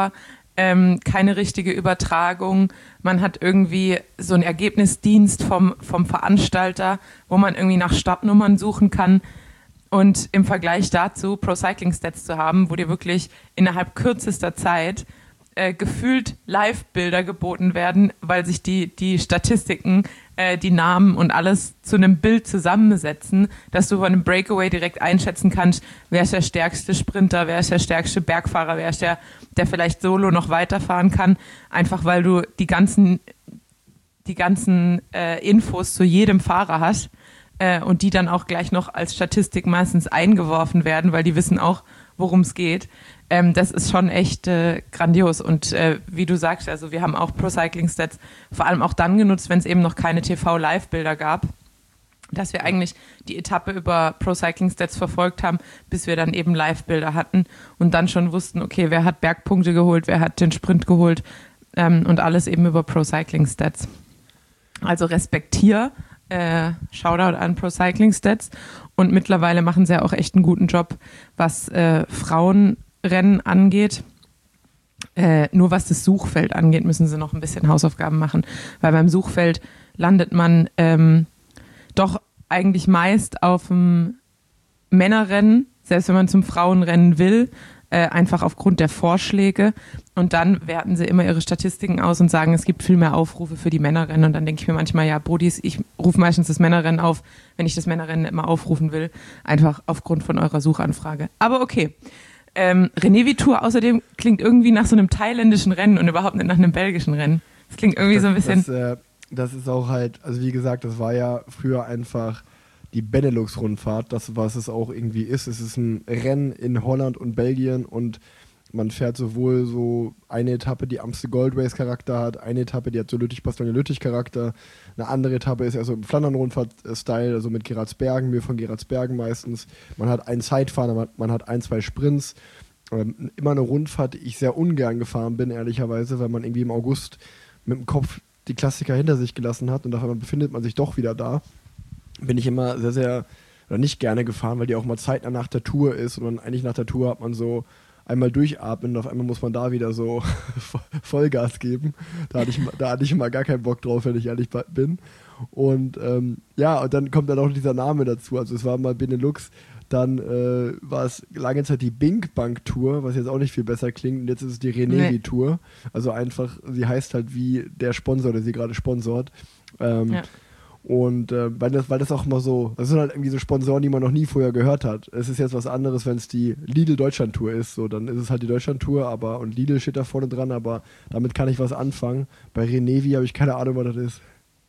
Speaker 1: keine richtige Übertragung. Man hat irgendwie so einen Ergebnisdienst vom Veranstalter, wo man irgendwie nach Startnummern suchen kann. Und im Vergleich dazu Pro Cycling Stats zu haben, wo dir wirklich innerhalb kürzester Zeit gefühlt Live-Bilder geboten werden, weil sich die Statistiken, die Namen und alles zu einem Bild zusammensetzen, dass du bei einem Breakaway direkt einschätzen kannst, wer ist der stärkste Sprinter, wer ist der stärkste Bergfahrer, wer ist der vielleicht solo noch weiterfahren kann, einfach weil du die ganzen Infos zu jedem Fahrer hast und die dann auch gleich noch als Statistik meistens eingeworfen werden, weil die wissen auch, worum es geht. Das ist schon echt grandios. Und wie du sagst, also wir haben auch Pro Cycling Stats vor allem auch dann genutzt, wenn es eben noch keine TV-Live-Bilder gab, dass wir eigentlich die Etappe über Pro Cycling Stats verfolgt haben, bis wir dann eben Live-Bilder hatten und dann schon wussten, okay, wer hat Bergpunkte geholt, wer hat den Sprint geholt und alles eben über Pro Cycling Stats. Also respektier, Shoutout an Pro Cycling Stats, und mittlerweile machen sie ja auch echt einen guten Job, was Frauenrennen angeht. Nur was das Suchfeld angeht, müssen sie noch ein bisschen Hausaufgaben machen, weil beim Suchfeld landet man doch eigentlich meist auf dem Männerrennen, selbst wenn man zum Frauenrennen will, einfach aufgrund der Vorschläge, und dann werten sie immer ihre Statistiken aus und sagen, es gibt viel mehr Aufrufe für die Männerrennen, und dann denke ich mir manchmal, ja, Bodis, ich rufe meistens das Männerrennen auf, wenn ich das Männerrennen immer aufrufen will, einfach aufgrund von eurer Suchanfrage. Aber okay. René Vitur außerdem klingt irgendwie nach so einem thailändischen Rennen und überhaupt nicht nach einem belgischen Rennen. Das klingt irgendwie so ein bisschen...
Speaker 2: Das ist auch halt, also wie gesagt, das war ja früher einfach die Benelux-Rundfahrt, das, was es auch irgendwie ist. Es ist ein Rennen in Holland und Belgien, und man fährt sowohl so eine Etappe, die Amstel Gold Race Charakter hat, eine Etappe, die hat so Lüttich-Bastogne-Lüttich Charakter, eine andere Etappe ist eher so im Flandern-Rundfahrt-Style, also mit Geraardsbergen, Mühe von Geraardsbergen meistens. Man hat einen Zeitfahren, man hat 1-2 Sprints. Immer eine Rundfahrt, die ich sehr ungern gefahren bin, ehrlicherweise, weil man irgendwie im August mit dem Kopf die Klassiker hinter sich gelassen hat und auf einmal befindet man sich doch wieder da. Bin ich immer sehr, sehr, oder nicht gerne gefahren, weil die auch mal zeitnah nach der Tour ist, und dann eigentlich nach der Tour hat man so einmal durchatmen und auf einmal muss man da wieder so Vollgas geben. Da hatte ich mal gar keinen Bock drauf, wenn ich ehrlich bin. Und und dann kommt dann auch dieser Name dazu. Also es war mal Benelux, dann war es lange Zeit die Bink Bank Tour, was jetzt auch nicht viel besser klingt, und jetzt ist es die Renevi Tour. Also einfach, sie heißt halt wie der Sponsor, der sie gerade sponsort. Und weil das auch immer so, das sind halt irgendwie so Sponsoren, die man noch nie vorher gehört hat. Es ist jetzt was anderes, wenn es die Lidl Deutschland Tour ist, so, dann ist es halt die Deutschland Tour, und Lidl steht da vorne dran, aber damit kann ich was anfangen. Bei Renevi habe ich keine Ahnung, was das ist.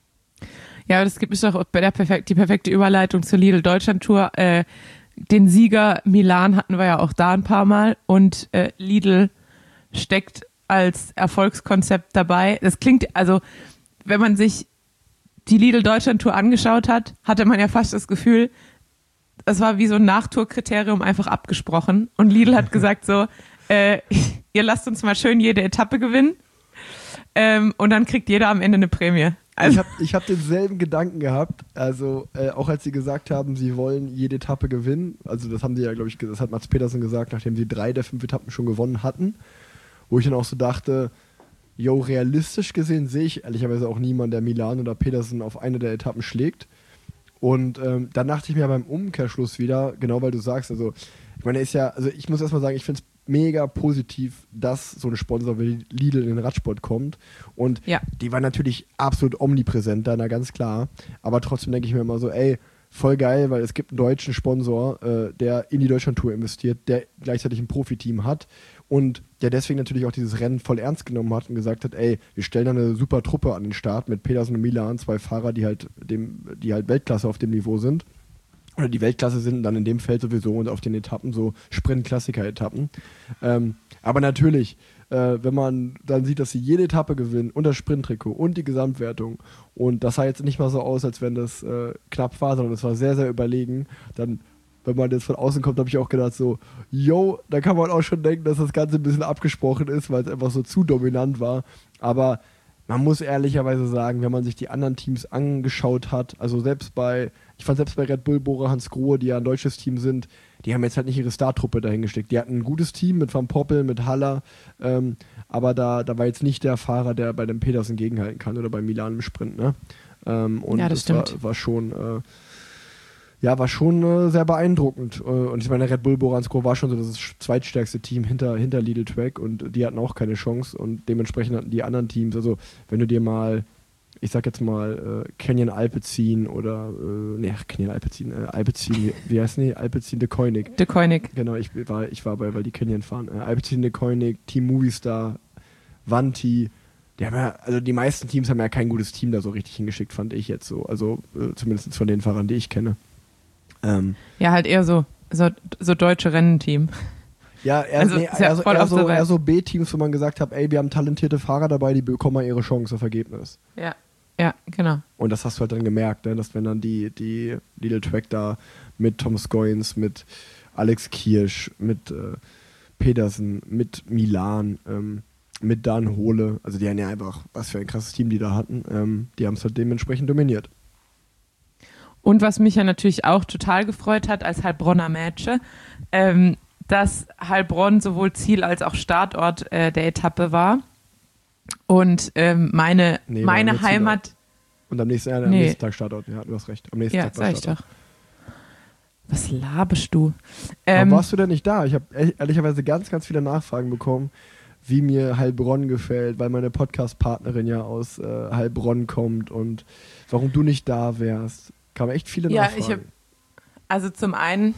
Speaker 1: Ja, das gibt es doch bei die perfekte Überleitung zur Lidl Deutschland Tour. Den Sieger Milan hatten wir ja auch da ein paar Mal, und Lidl steckt als Erfolgskonzept dabei. Das klingt, also wenn man sich die Lidl Deutschland Tour angeschaut hat, hatte man ja fast das Gefühl, das war wie so ein Nachtourkriterium einfach abgesprochen. Und Lidl hat gesagt so, ihr lasst uns mal schön jede Etappe gewinnen, und dann kriegt jeder am Ende eine Prämie. Also
Speaker 2: Ich hab denselben Gedanken gehabt, also auch als sie gesagt haben, sie wollen jede Etappe gewinnen, also das haben sie ja, glaube ich, das hat Mats Pedersen gesagt, nachdem sie 3 der 5 Etappen schon gewonnen hatten, wo ich dann auch so dachte, realistisch gesehen sehe ich ehrlicherweise auch niemanden, der Milan oder Pedersen auf eine der Etappen schlägt. Und dann dachte ich mir beim Umkehrschluss wieder, genau weil du sagst, also ich meine, ich muss erstmal sagen, ich finde es mega positiv, dass so ein Sponsor wie Lidl in den Radsport kommt. Und die war natürlich absolut omnipräsent da, ganz klar. Aber trotzdem denke ich mir immer so, voll geil, weil es gibt einen deutschen Sponsor, der in die Deutschland-Tour investiert, der gleichzeitig ein Profiteam hat und der deswegen natürlich auch dieses Rennen voll ernst genommen hat und gesagt hat, wir stellen da eine super Truppe an den Start mit Pedersen und Milan, 2 Fahrer, die halt Weltklasse auf dem Niveau sind. Oder die Weltklasse sind dann in dem Feld sowieso, und auf den Etappen so Sprint-Klassiker-Etappen. Aber natürlich, wenn man dann sieht, dass sie jede Etappe gewinnen und das Sprinttrikot und die Gesamtwertung, und das sah jetzt nicht mal so aus, als wenn das knapp war, sondern es war sehr, sehr überlegen, dann, wenn man jetzt von außen kommt, habe ich auch gedacht so, da kann man auch schon denken, dass das Ganze ein bisschen abgesprochen ist, weil es einfach so zu dominant war. Aber man muss ehrlicherweise sagen, wenn man sich die anderen Teams angeschaut hat, also ich fand selbst bei Red Bull Bora Hansgrohe, die ja ein deutsches Team sind, die haben jetzt halt nicht ihre Startruppe dahin gesteckt. Die hatten ein gutes Team mit Van Poppel, mit Haller, aber da war jetzt nicht der Fahrer, der bei dem Pedersen gegenhalten kann oder bei Milan im Sprint. Ne? Und
Speaker 1: Ja, das stimmt.
Speaker 2: war schon sehr beeindruckend. Und ich meine, Red Bull Boransko war schon so das zweitstärkste Team hinter Lidl Track und die hatten auch keine Chance und dementsprechend hatten die anderen Teams, also wenn du dir mal, ich sag jetzt mal, Canyon Alpecin oder, Canyon Alpecin, wie heißt die? Alpecin de Koenig.
Speaker 1: De Koenig.
Speaker 2: Genau, ich war bei, weil die Canyon fahren. Alpecin de Koenig, Team Movistar, Vanti, die meisten Teams haben ja kein gutes Team da so richtig hingeschickt, fand ich jetzt so. Also zumindest von den Fahrern, die ich kenne.
Speaker 1: Ja, halt eher so deutsche Rennenteam.
Speaker 2: Ja, eher so B-Teams, wo man gesagt hat, ey, wir haben talentierte Fahrer dabei, die bekommen mal ihre Chance auf Ergebnis.
Speaker 1: Ja, genau.
Speaker 2: Und das hast du halt dann gemerkt, ne? Dass wenn dann die Lidl Track da mit Tom Scoins, mit Alex Kirsch, mit Pedersen, mit Milan, mit Dan Hole, also die haben ja einfach, was für ein krasses Team die da hatten, die haben es halt dementsprechend dominiert.
Speaker 1: Und was mich ja natürlich auch total gefreut hat als Heilbronner Mädche, dass Heilbronn sowohl Ziel als auch Startort der Etappe war. Und meine Heimat...
Speaker 2: Und am nächsten Tag Startort, ja, du hast recht. Am nächsten Tag war
Speaker 1: sag ich doch. Was laberst du?
Speaker 2: Warum warst du denn nicht da? Ich habe ehrlicherweise ganz, ganz viele Nachfragen bekommen, wie mir Heilbronn gefällt, weil meine Podcast-Partnerin ja aus Heilbronn kommt und warum du nicht da wärst. Kamen echt viele Nachfragen.
Speaker 1: Also zum einen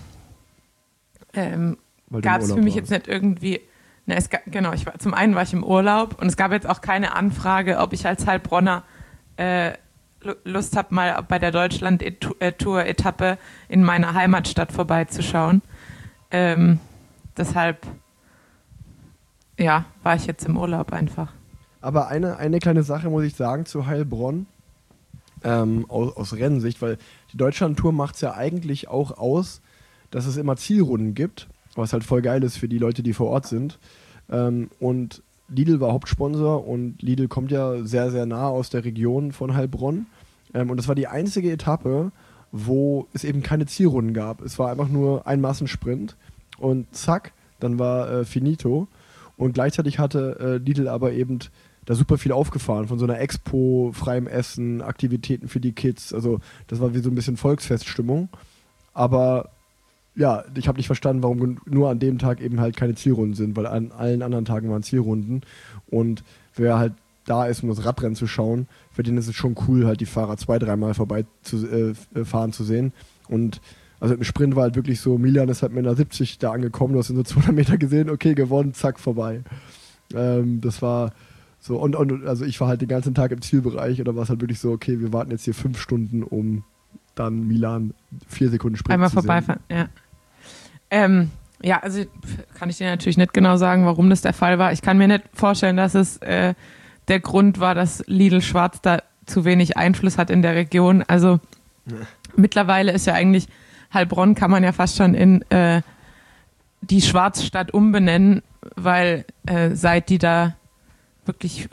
Speaker 1: gab es für mich jetzt nicht irgendwie, zum einen war ich im Urlaub und es gab jetzt auch keine Anfrage, ob ich als Heilbronner Lust habe, mal bei der Deutschland-Tour-Etappe in meiner Heimatstadt vorbeizuschauen. Deshalb, war ich jetzt im Urlaub einfach.
Speaker 2: Aber eine kleine Sache muss ich sagen zu Heilbronn, aus Rennsicht, weil die Deutschland-Tour macht es ja eigentlich auch aus, dass es immer Zielrunden gibt, was halt voll geil ist für die Leute, die vor Ort sind. Und Lidl war Hauptsponsor und Lidl kommt ja sehr, sehr nah aus der Region von Heilbronn. Und das war die einzige Etappe, wo es eben keine Zielrunden gab. Es war einfach nur ein Massensprint und zack, dann war finito. Und gleichzeitig hatte Lidl aber eben da super viel aufgefahren, von so einer Expo, freiem Essen, Aktivitäten für die Kids. Also das war wie so ein bisschen Volksfeststimmung. Aber ja, ich habe nicht verstanden, warum nur an dem Tag eben halt keine Zielrunden sind, weil an allen anderen Tagen waren Zielrunden. Und wer halt da ist, um das Radrennen zu schauen, für den ist es schon cool, halt die Fahrer 2-3 Mal vorbei fahren zu sehen. Und also im Sprint war halt wirklich so, Milan ist halt mit einer 70 da angekommen, du hast in so 200 Meter gesehen, okay, gewonnen, zack, vorbei. Das war so, und also ich war halt den ganzen Tag im Zielbereich und da war es halt wirklich so, okay, wir warten jetzt hier 5 Stunden, um dann Milan 4 Sekunden Sprint
Speaker 1: einmal
Speaker 2: zu sehen.
Speaker 1: Einmal vorbeifahren, ja. Also kann ich dir natürlich nicht genau sagen, warum das der Fall war. Ich kann mir nicht vorstellen, dass es der Grund war, dass Lidl Schwarz da zu wenig Einfluss hat in der Region. Also mittlerweile ist ja eigentlich Heilbronn, kann man ja fast schon in die Schwarzstadt umbenennen, weil seit die da wirklich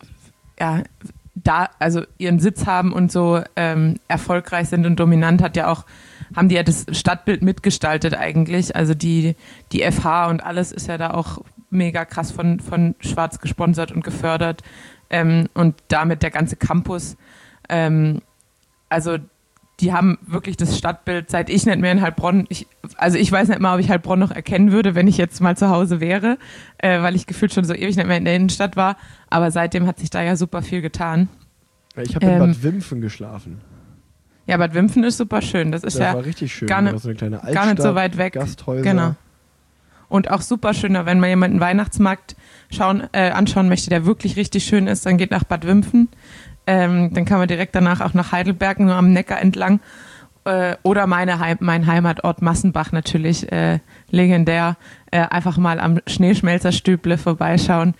Speaker 1: also ihren Sitz haben und so erfolgreich sind und dominant haben die ja das Stadtbild mitgestaltet eigentlich. Also die FH und alles ist ja da auch mega krass von Schwarz gesponsert und gefördert. Und damit der ganze Campus. Also die haben wirklich das Stadtbild, seit ich nicht mehr in Heilbronn, ich weiß nicht mal, ob ich Heilbronn noch erkennen würde, wenn ich jetzt mal zu Hause wäre, weil ich gefühlt schon so ewig nicht mehr in der Innenstadt war. Aber seitdem hat sich da ja super viel getan.
Speaker 2: Ich habe in Bad Wimpfen geschlafen.
Speaker 1: Ja, Bad Wimpfen ist super schön. Das
Speaker 2: war richtig schön.
Speaker 1: Gar nicht,
Speaker 2: so eine kleine Altstadt,
Speaker 1: gar nicht so weit weg.
Speaker 2: Gasthäuser.
Speaker 1: Genau. Und auch super schöner, wenn man jemanden Weihnachtsmarkt anschauen möchte, der wirklich richtig schön ist, dann geht nach Bad Wimpfen. Dann kann man direkt danach auch nach Heidelberg, nur am Neckar entlang. Oder mein Heimatort Massenbach natürlich, legendär. Einfach mal am Schneeschmelzerstüble vorbeischauen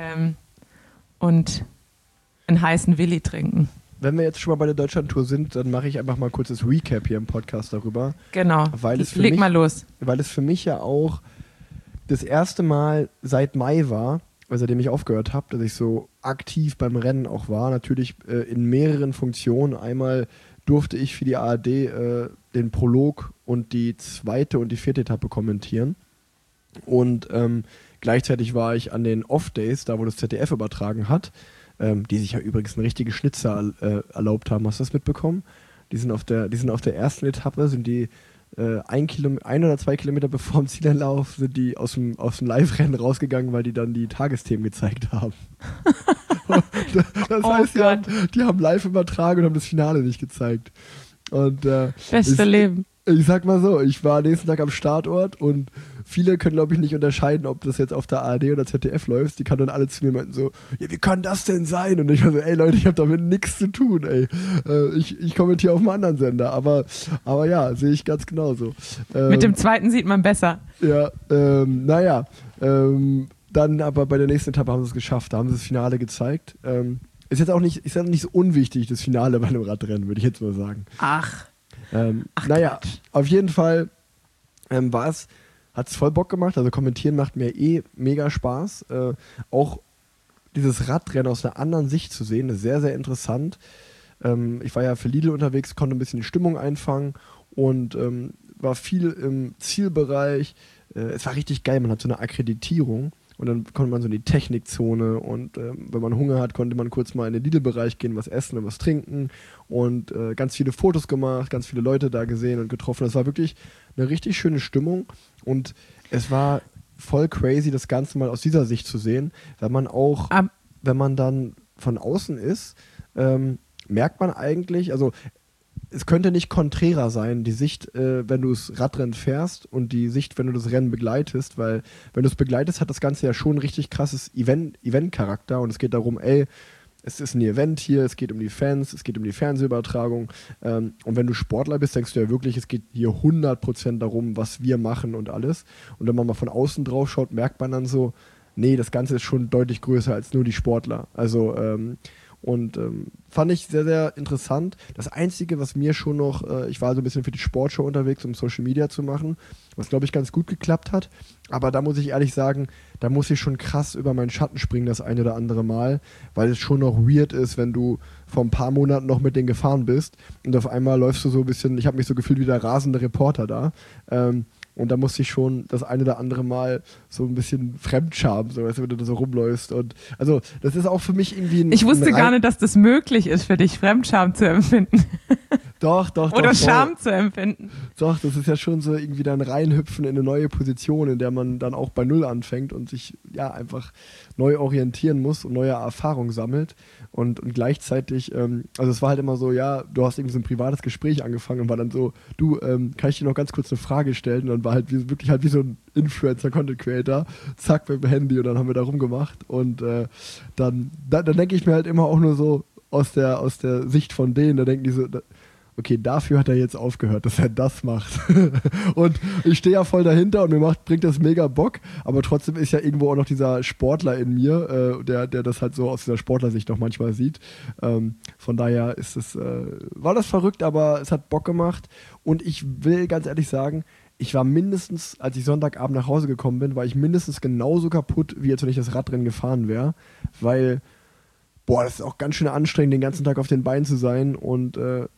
Speaker 1: und einen heißen Willi trinken.
Speaker 2: Wenn wir jetzt schon mal bei der Deutschlandtour sind, dann mache ich einfach mal kurz das Recap hier im Podcast darüber.
Speaker 1: Genau, leg mal los.
Speaker 2: Weil es für mich ja auch das erste Mal seit Mai war, seitdem ich aufgehört habe, dass ich so aktiv beim Rennen auch war. Natürlich in mehreren Funktionen. Einmal durfte ich für die ARD den Prolog und die 2. und die 4. Etappe kommentieren. Und gleichzeitig war ich an den Off-Days, da wo das ZDF übertragen hat, die sich ja übrigens eine richtige Schnitzer erlaubt haben. Hast du das mitbekommen? Die sind auf der ersten Etappe, sind die 1 oder 2 Kilometer bevor dem Zieleinlauf, sind die aus dem Live-Rennen rausgegangen, weil die dann die Tagesthemen gezeigt haben. Das heißt, die haben live übertragen und haben das Finale nicht gezeigt. Und,
Speaker 1: beste Leben.
Speaker 2: Ich sag mal so, ich war nächsten Tag am Startort und viele können, glaube ich, nicht unterscheiden, ob das jetzt auf der ARD oder ZDF läuft. Die kann dann alle zu mir meinten so, ja, wie kann das denn sein? Und ich war so, ey Leute, ich habe damit nichts zu tun, ey. Ich kommentiere auf einem anderen Sender, aber ja, sehe ich ganz genauso.
Speaker 1: Mit dem 2. sieht man besser.
Speaker 2: Ja, dann aber bei der nächsten Etappe haben sie es geschafft, da haben sie das Finale gezeigt. Ist jetzt auch nicht so unwichtig, das Finale bei einem Radrennen, würde ich jetzt mal sagen.
Speaker 1: Ach,
Speaker 2: Quatsch. Auf jeden Fall hat es voll Bock gemacht. Also kommentieren macht mir mega Spaß. Auch dieses Radrennen aus einer anderen Sicht zu sehen, ist sehr, sehr interessant. Ich war ja für Lidl unterwegs, konnte ein bisschen die Stimmung einfangen und war viel im Zielbereich. Es war richtig geil, man hat so eine Akkreditierung. Und dann konnte man so in die Technikzone und wenn man Hunger hat, konnte man kurz mal in den Lidl-Bereich gehen, was essen und was trinken und ganz viele Fotos gemacht, ganz viele Leute da gesehen und getroffen. Das war wirklich eine richtig schöne Stimmung und es war voll crazy, das Ganze mal aus dieser Sicht zu sehen, weil man auch, wenn man dann von außen ist, merkt man eigentlich, also es könnte nicht konträrer sein, die Sicht, wenn du das Radrennen fährst und die Sicht, wenn du das Rennen begleitest, weil wenn du es begleitest, hat das Ganze ja schon ein richtig krasses Event-Charakter und es geht darum, es ist ein Event hier, es geht um die Fans, es geht um die Fernsehübertragung und wenn du Sportler bist, denkst du ja wirklich, es geht hier 100% darum, was wir machen und alles und wenn man mal von außen drauf schaut, merkt man dann so, nee, das Ganze ist schon deutlich größer als nur die Sportler, also fand ich sehr, sehr interessant. Das Einzige, was mir schon noch, ich war so ein bisschen für die Sportschau unterwegs, um Social Media zu machen, was, glaube ich, ganz gut geklappt hat. Aber da muss ich ehrlich sagen, da muss ich schon krass über meinen Schatten springen das eine oder andere Mal, weil es schon noch weird ist, wenn du vor ein paar Monaten noch mit denen gefahren bist und auf einmal läufst du so ein bisschen, ich habe mich so gefühlt wie der rasende Reporter da. Und da musste ich schon das eine oder andere Mal so ein bisschen Fremdscham, so, weißt du, wenn du da so rumläufst. Und also, das ist auch für mich irgendwie
Speaker 1: Ich wusste gar nicht, dass das möglich ist für dich, Fremdscham zu empfinden.
Speaker 2: Doch.
Speaker 1: Oder Scham zu empfinden.
Speaker 2: Doch, das ist ja schon so irgendwie dann reinhüpfen in eine neue Position, in der man dann auch bei Null anfängt und sich ja einfach neu orientieren muss und neue Erfahrungen sammelt. Und gleichzeitig, also es war halt immer so, ja, du hast irgendwie so ein privates Gespräch angefangen und war dann so, du, kann ich dir noch ganz kurz eine Frage stellen? Und dann war halt wirklich wie so ein Influencer, Content Creator, zack, mit dem Handy und dann haben wir da rumgemacht. Und dann denke ich mir halt immer auch nur so aus der Sicht von denen, da denken die so, okay, dafür hat er jetzt aufgehört, dass er das macht. Und ich stehe ja voll dahinter und bringt das mega Bock, aber trotzdem ist ja irgendwo auch noch dieser Sportler in mir, der das halt so aus dieser Sportlersicht noch manchmal sieht. Von daher war das verrückt, aber es hat Bock gemacht und ich will ganz ehrlich sagen, ich war mindestens, als ich Sonntagabend nach Hause gekommen bin, war ich mindestens genauso kaputt, wie jetzt, wenn ich das Radrennen gefahren wäre, weil das ist auch ganz schön anstrengend, den ganzen Tag auf den Beinen zu sein und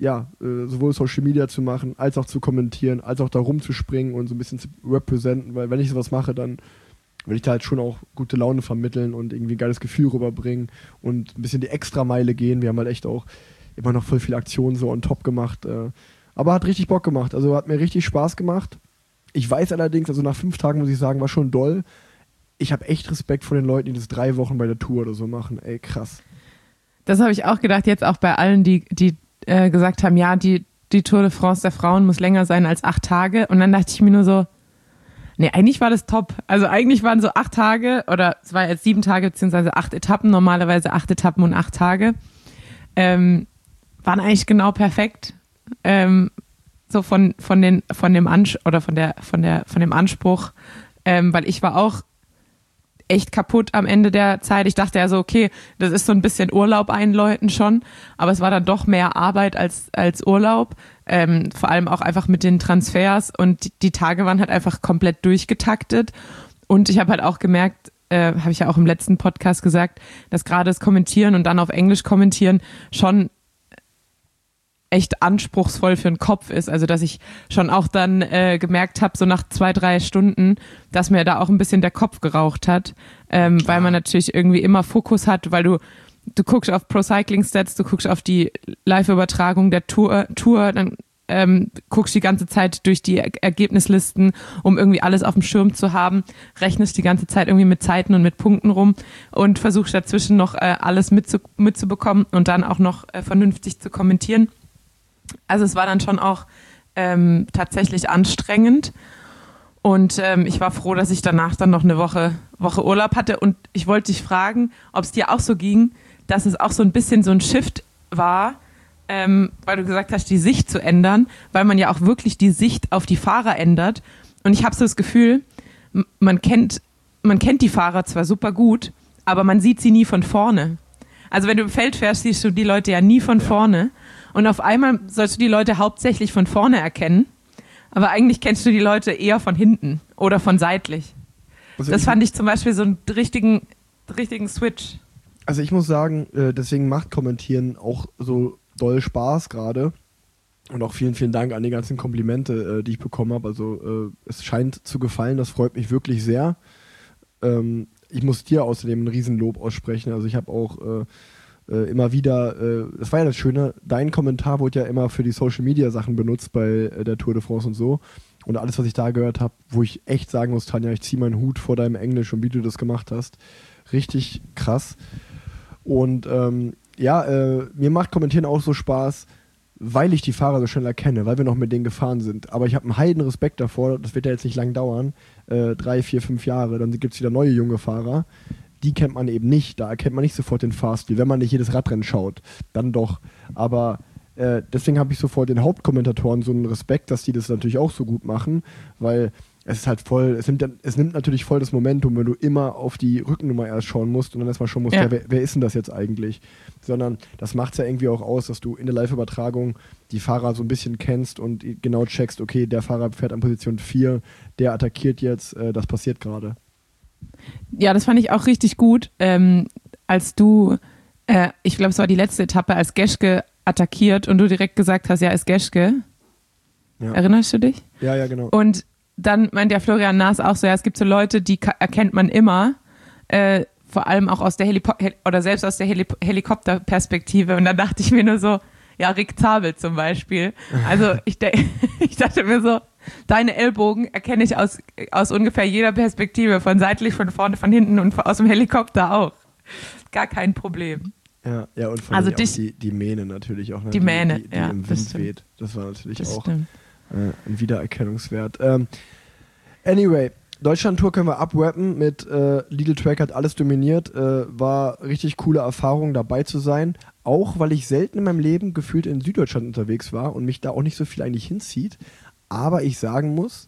Speaker 2: sowohl Social Media zu machen, als auch zu kommentieren, als auch da rumzuspringen und so ein bisschen zu representen, weil wenn ich sowas mache, dann will ich da halt schon auch gute Laune vermitteln und irgendwie ein geiles Gefühl rüberbringen und ein bisschen die Extrameile gehen. Wir haben halt echt auch immer noch voll viele Aktionen so on top gemacht, aber hat richtig Bock gemacht, also hat mir richtig Spaß gemacht. Ich weiß allerdings, also nach 5 Tagen muss ich sagen, war schon doll. Ich habe echt Respekt vor den Leuten, die das 3 Wochen bei der Tour oder so machen. Ey, krass.
Speaker 1: Das habe ich auch gedacht, jetzt auch bei allen, die gesagt haben, ja, die Tour de France der Frauen muss länger sein als 8 Tage. Und dann dachte ich mir nur so, nee, eigentlich war das top. Also eigentlich waren so 8 Tage oder es war jetzt 7 Tage beziehungsweise 8 Etappen, normalerweise 8 Etappen und 8 Tage. Waren eigentlich genau perfekt. So von dem Anspruch, weil ich war auch echt kaputt am Ende der Zeit. Ich dachte ja so, okay, das ist so ein bisschen Urlaub einläuten schon, aber es war dann doch mehr Arbeit als Urlaub, vor allem auch einfach mit den Transfers und die Tage waren halt einfach komplett durchgetaktet und ich habe halt auch gemerkt, habe ich ja auch im letzten Podcast gesagt, dass gerade das Kommentieren und dann auf Englisch kommentieren schon echt anspruchsvoll für den Kopf ist. Also dass ich schon auch dann gemerkt habe, so nach 2-3 Stunden, dass mir da auch ein bisschen der Kopf geraucht hat, weil man natürlich irgendwie immer Fokus hat, weil du guckst auf Pro Cycling Stats, du guckst auf die Live-Übertragung der Tour, dann guckst die ganze Zeit durch die Ergebnislisten, um irgendwie alles auf dem Schirm zu haben, rechnest die ganze Zeit irgendwie mit Zeiten und mit Punkten rum und versuchst dazwischen noch alles mitzubekommen und dann auch noch vernünftig zu kommentieren. Also es war dann schon auch tatsächlich anstrengend und ich war froh, dass ich danach dann noch eine Woche Urlaub hatte und ich wollte dich fragen, ob es dir auch so ging, dass es auch so ein bisschen so ein Shift war, weil du gesagt hast, die Sicht zu ändern, weil man ja auch wirklich die Sicht auf die Fahrer ändert. Und ich habe so das Gefühl, man kennt die Fahrer zwar super gut, aber man sieht sie nie von vorne. Also wenn du im Feld fährst, siehst du die Leute ja nie von vorne. Und auf einmal sollst du die Leute hauptsächlich von vorne erkennen, aber eigentlich kennst du die Leute eher von hinten oder von seitlich. Also das fand ich zum Beispiel so einen richtigen Switch.
Speaker 2: Also ich muss sagen, deswegen macht Kommentieren auch so doll Spaß gerade und auch vielen, vielen Dank an die ganzen Komplimente, die ich bekommen habe. Also es scheint zu gefallen, das freut mich wirklich sehr. Ich muss dir außerdem ein Riesenlob aussprechen. Also ich habe auch immer wieder, das war ja das Schöne, dein Kommentar wurde ja immer für die Social-Media-Sachen benutzt bei der Tour de France und so. Und alles, was ich da gehört habe, wo ich echt sagen muss, Tanja, ich ziehe meinen Hut vor deinem Englisch und wie du das gemacht hast. Richtig krass. Und mir macht Kommentieren auch so Spaß, weil ich die Fahrer so schnell erkenne, weil wir noch mit denen gefahren sind. Aber ich habe einen heiden Respekt davor, das wird ja jetzt nicht lang dauern, 3, 4, 5 Jahre, dann gibt es wieder neue junge Fahrer. Die kennt man eben nicht, da erkennt man nicht sofort den Fahrstil. Wenn man nicht jedes Radrennen schaut, dann doch. Aber deswegen habe ich so vor den Hauptkommentatoren so einen Respekt, dass die das natürlich auch so gut machen, weil es ist halt voll, es nimmt natürlich voll das Momentum, wenn du immer auf die Rückennummer erst schauen musst und dann erstmal schauen musst, ja, wer ist denn das jetzt eigentlich? Sondern das macht es ja irgendwie auch aus, dass du in der Live-Übertragung die Fahrer so ein bisschen kennst und genau checkst, okay, der Fahrer fährt an Position 4, der attackiert jetzt, das passiert gerade.
Speaker 1: Ja, das fand ich auch richtig gut, als du, ich glaube, es war die letzte Etappe, als Geschke attackiert und du direkt gesagt hast, ja, ist Geschke. Ja. Erinnerst du dich?
Speaker 2: Ja, genau.
Speaker 1: Und dann meint der Florian Naas auch so, ja, es gibt so Leute, die erkennt man immer, vor allem auch aus der selbst aus der Helikopterperspektive. Und dann dachte ich mir nur so, ja, Rick Zabel zum Beispiel. Also ich dachte mir so, deine Ellbogen erkenne ich aus ungefähr jeder Perspektive, von seitlich, von vorne, von hinten und aus dem Helikopter auch. Gar kein Problem.
Speaker 2: Ja, und vor allem also die Mähne natürlich auch. Ne?
Speaker 1: Die Mähne,
Speaker 2: die im Wind weht. Das war natürlich das auch ein Wiedererkennungswert. Anyway, Deutschland-Tour können wir abwrappen mit Lidl Track hat alles dominiert. War richtig coole Erfahrung, dabei zu sein. Auch, weil ich selten in meinem Leben gefühlt in Süddeutschland unterwegs war und mich da auch nicht so viel eigentlich hinzieht. Aber ich sagen muss,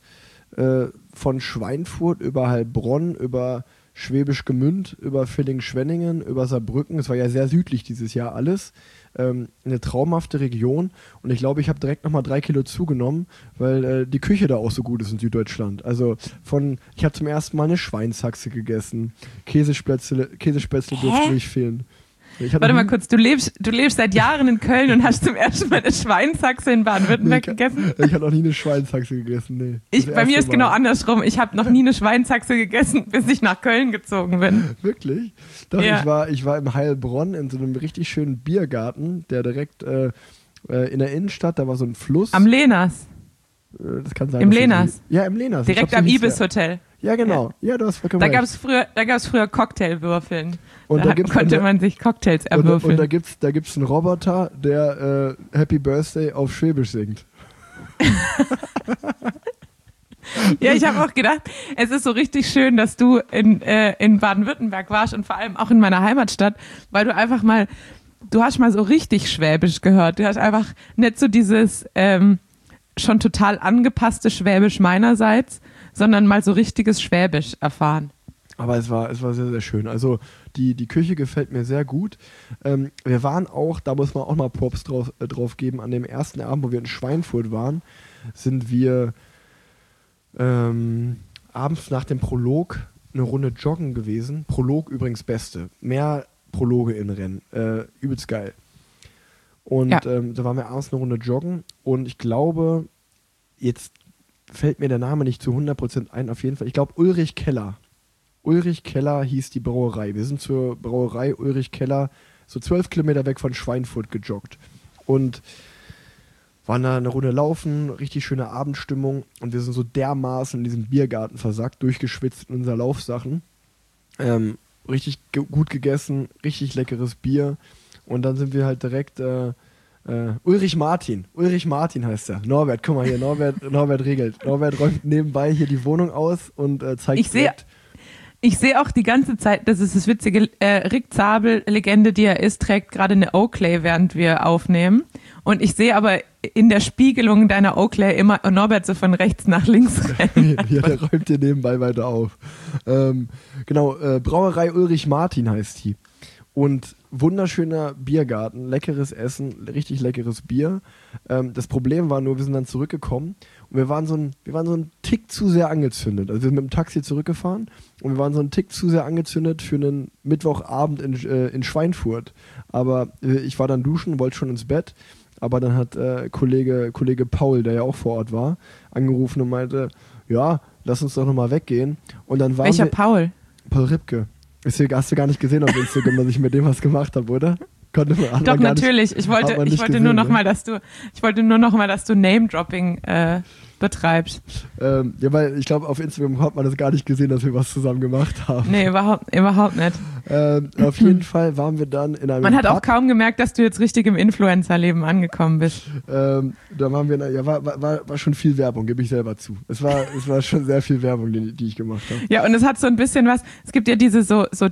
Speaker 2: von Schweinfurt über Heilbronn, über Schwäbisch Gmünd, über Villingen-Schwenningen, über Saarbrücken, es war ja sehr südlich dieses Jahr alles, eine traumhafte Region und ich glaube, ich habe direkt nochmal 3 Kilo zugenommen, weil die Küche da auch so gut ist in Süddeutschland. Also ich habe zum ersten Mal eine Schweinshaxe gegessen, Käsespätzle dürfen nicht fehlen.
Speaker 1: Warte mal kurz, du lebst seit Jahren in Köln und hast zum ersten Mal eine Schweinshaxe in Baden-Württemberg gegessen?
Speaker 2: Ich habe noch nie eine Schweinshaxe gegessen, nee.
Speaker 1: Bei mir ist genau andersrum. Ich habe noch nie eine Schweinshaxe gegessen, bis ich nach Köln gezogen bin.
Speaker 2: Wirklich? Doch, ja. Ich war im Heilbronn in so einem richtig schönen Biergarten, der direkt in der Innenstadt, da war so ein Fluss.
Speaker 1: Am Lenas.
Speaker 2: Das kann sein.
Speaker 1: Im Lenas?
Speaker 2: Ja, im Lenas.
Speaker 1: Direkt am Ibis-Hotel.
Speaker 2: Ja, genau. Ja, du hast vollkommen recht.
Speaker 1: Da gab's früher Cocktailwürfeln.
Speaker 2: Und da
Speaker 1: konnte man sich Cocktails erwürfeln.
Speaker 2: Und da gibt's einen Roboter, der Happy Birthday auf Schwäbisch singt.
Speaker 1: Ja, ich habe auch gedacht, es ist so richtig schön, dass du in Baden-Württemberg warst und vor allem auch in meiner Heimatstadt, weil du hast mal so richtig Schwäbisch gehört. Du hast einfach nicht so dieses schon total angepasste Schwäbisch meinerseits, sondern mal so richtiges Schwäbisch erfahren.
Speaker 2: Aber es war sehr, sehr schön. Also die Küche gefällt mir sehr gut. Wir waren auch, da muss man auch mal Props drauf geben, an dem ersten Abend, wo wir in Schweinfurt waren, sind wir abends nach dem Prolog eine Runde joggen gewesen. Prolog übrigens beste. Mehr Prologe in Rennen. Übelst geil. Und
Speaker 1: Ja.
Speaker 2: da waren wir abends eine Runde joggen und ich glaube, jetzt fällt mir der Name nicht zu 100% ein, auf jeden Fall. Ich glaube Ulrich Keller. Ulrich Keller hieß die Brauerei. Wir sind zur Brauerei Ulrich Keller so 12 Kilometer weg von Schweinfurt gejoggt. Und waren da eine Runde laufen, richtig schöne Abendstimmung und wir sind so dermaßen in diesem Biergarten versackt, durchgeschwitzt in unserer Laufsachen. Richtig gut gegessen, richtig leckeres Bier und dann sind wir halt direkt Ulrich Martin heißt er. Norbert, guck mal hier, Norbert regelt. Norbert räumt nebenbei hier die Wohnung aus und zeigt direkt.
Speaker 1: Ich sehe auch die ganze Zeit, das ist das Witzige, Rick Zabel, Legende, die er ist, trägt gerade eine Oakley, während wir aufnehmen. Und ich sehe aber in der Spiegelung deiner Oakley immer Norbert so von rechts nach links rennen.
Speaker 2: Ja, der räumt hier nebenbei weiter auf. Genau, Brauerei Ulrich Martin heißt die. Und wunderschöner Biergarten, leckeres Essen, richtig leckeres Bier. Das Problem war nur, wir sind dann zurückgekommen und wir waren so ein Tick zu sehr angezündet. Also wir sind mit dem Taxi zurückgefahren und wir waren so ein Tick zu sehr angezündet für einen Mittwochabend in Schweinfurt. Aber ich war dann duschen, wollte schon ins Bett, aber dann hat Kollege Paul, der ja auch vor Ort war, angerufen und meinte, ja, lass uns doch nochmal weggehen. Und dann waren
Speaker 1: Welcher Paul?
Speaker 2: Paul Ripke. Deswegen hast du gar nicht gesehen auf Instagram, dass ich mit dem was gemacht habe, oder?
Speaker 1: Doch, natürlich. Ich wollte nur noch mal, dass du Name-Dropping betreibst.
Speaker 2: Ja, weil ich glaube, auf Instagram hat man das gar nicht gesehen, dass wir was zusammen gemacht haben.
Speaker 1: Nee, überhaupt nicht.
Speaker 2: Auf jeden Fall waren wir dann in einem
Speaker 1: Man hat
Speaker 2: Pub.
Speaker 1: auch kaum gemerkt, dass du jetzt richtig im Influencer-Leben angekommen bist.
Speaker 2: Da waren wir, war schon viel Werbung, gebe ich selber zu. Es war schon sehr viel Werbung, die ich gemacht habe.
Speaker 1: Ja, und es hat so ein bisschen was, es gibt ja diese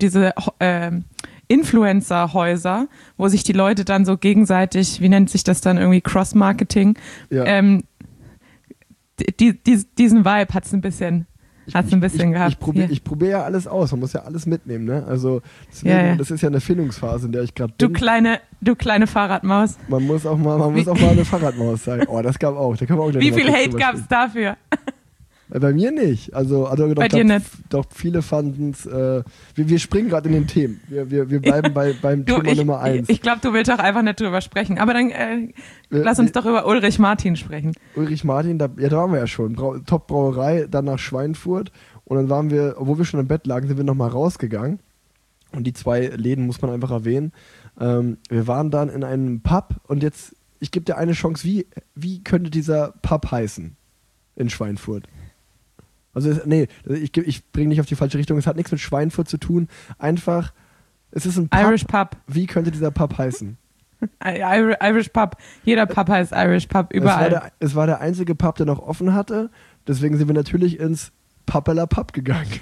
Speaker 1: Influencer-Häuser, wo sich die Leute dann so gegenseitig, wie nennt sich das dann irgendwie, Cross-Marketing,
Speaker 2: Ja.
Speaker 1: Diesen Vibe hat es ein bisschen gehabt.
Speaker 2: Ich probiere ja alles aus, man muss ja alles mitnehmen, ne? Also deswegen,
Speaker 1: Ja.
Speaker 2: das ist ja eine Findungsphase, in der ich gerade
Speaker 1: Du
Speaker 2: bin.
Speaker 1: kleine Fahrradmaus.
Speaker 2: Man muss auch mal eine Fahrradmaus sein. Oh, das gab auch. Da können wir auch gleich
Speaker 1: Wie
Speaker 2: noch mal
Speaker 1: viel
Speaker 2: kurz
Speaker 1: Hate
Speaker 2: drüber
Speaker 1: gab es dafür?
Speaker 2: Bei mir nicht. Also doch,
Speaker 1: Bei dir nicht.
Speaker 2: Doch, viele fanden es. Wir springen gerade in den Themen. Wir bleiben beim Thema Nummer 1.
Speaker 1: Ich glaube, du willst auch einfach nicht drüber sprechen. Aber dann lass uns doch über Ulrich Martin sprechen.
Speaker 2: Ulrich Martin, da waren wir ja schon. Top-Brauerei, dann nach Schweinfurt. Und dann waren wir, obwohl wir schon im Bett lagen, sind wir nochmal rausgegangen. Und die 2 Läden muss man einfach erwähnen. Wir waren dann in einem Pub. Und jetzt, ich gebe dir eine Chance. Wie könnte dieser Pub heißen in Schweinfurt? Also, ich bringe nicht auf die falsche Richtung. Es hat nichts mit Schweinfurt zu tun. Einfach, es ist ein Pub.
Speaker 1: Irish Pub.
Speaker 2: Wie könnte dieser Pub heißen?
Speaker 1: Irish Pub. Jeder Pub heißt Irish Pub, überall.
Speaker 2: Es war der einzige Pub, der noch offen hatte. Deswegen sind wir natürlich ins Pappela Pub gegangen.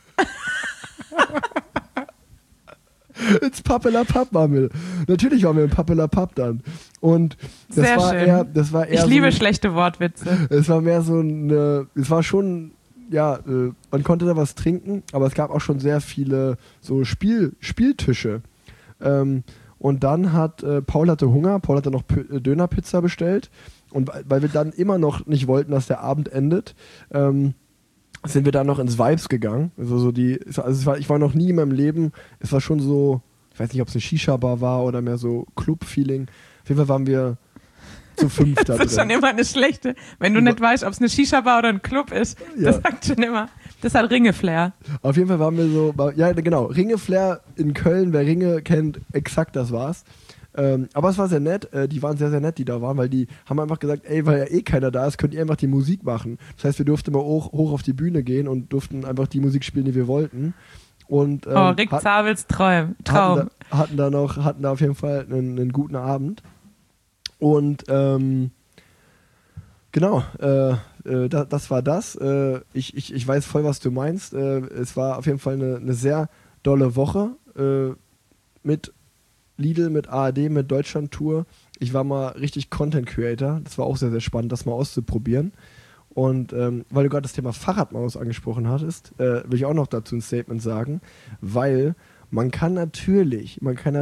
Speaker 2: Ins Pappela Pub waren wir. Natürlich waren wir im Pappela Pub dann. Und das
Speaker 1: Sehr
Speaker 2: war
Speaker 1: schön.
Speaker 2: eher
Speaker 1: Ich liebe schlechte Wortwitze.
Speaker 2: Es war mehr so es war schon, ja, man konnte da was trinken, aber es gab auch schon sehr viele so Spieltische. Und dann Paul hatte Hunger, Paul hatte noch Dönerpizza bestellt. Und weil wir dann immer noch nicht wollten, dass der Abend endet, sind wir dann noch ins Vibes gegangen. Ich war noch nie in meinem Leben, es war schon so, ich weiß nicht, ob es eine Shisha-Bar war oder mehr so Club-Feeling. Auf jeden Fall waren wir zu 5 da drin.
Speaker 1: Das ist schon immer eine schlechte, wenn du nicht weißt, ob es eine Shisha-Bar oder ein Club ist.
Speaker 2: Ja.
Speaker 1: Das sagt schon immer, das hat Ringe-Flair.
Speaker 2: Auf jeden Fall waren wir so, ja genau, Ringe-Flair in Köln, wer Ringe kennt, exakt das war's. Aber es war sehr nett, die waren sehr, sehr nett, die da waren, weil die haben einfach gesagt, ey, weil ja eh keiner da ist, könnt ihr einfach die Musik machen. Das heißt, wir durften immer hoch auf die Bühne gehen und durften einfach die Musik spielen, die wir wollten. Und,
Speaker 1: Rick Zabels Traum.
Speaker 2: Hatten da auf jeden Fall einen guten Abend. Und genau, das war das. Ich weiß voll, was du meinst. Es war auf jeden Fall eine sehr dolle Woche mit Lidl, mit ARD, mit Deutschland-Tour. Ich war mal richtig Content-Creator. Das war auch sehr, sehr spannend, das mal auszuprobieren. Und weil du gerade das Thema Fahrradmaus angesprochen hattest, will ich auch noch dazu ein Statement sagen, weil man kann natürlich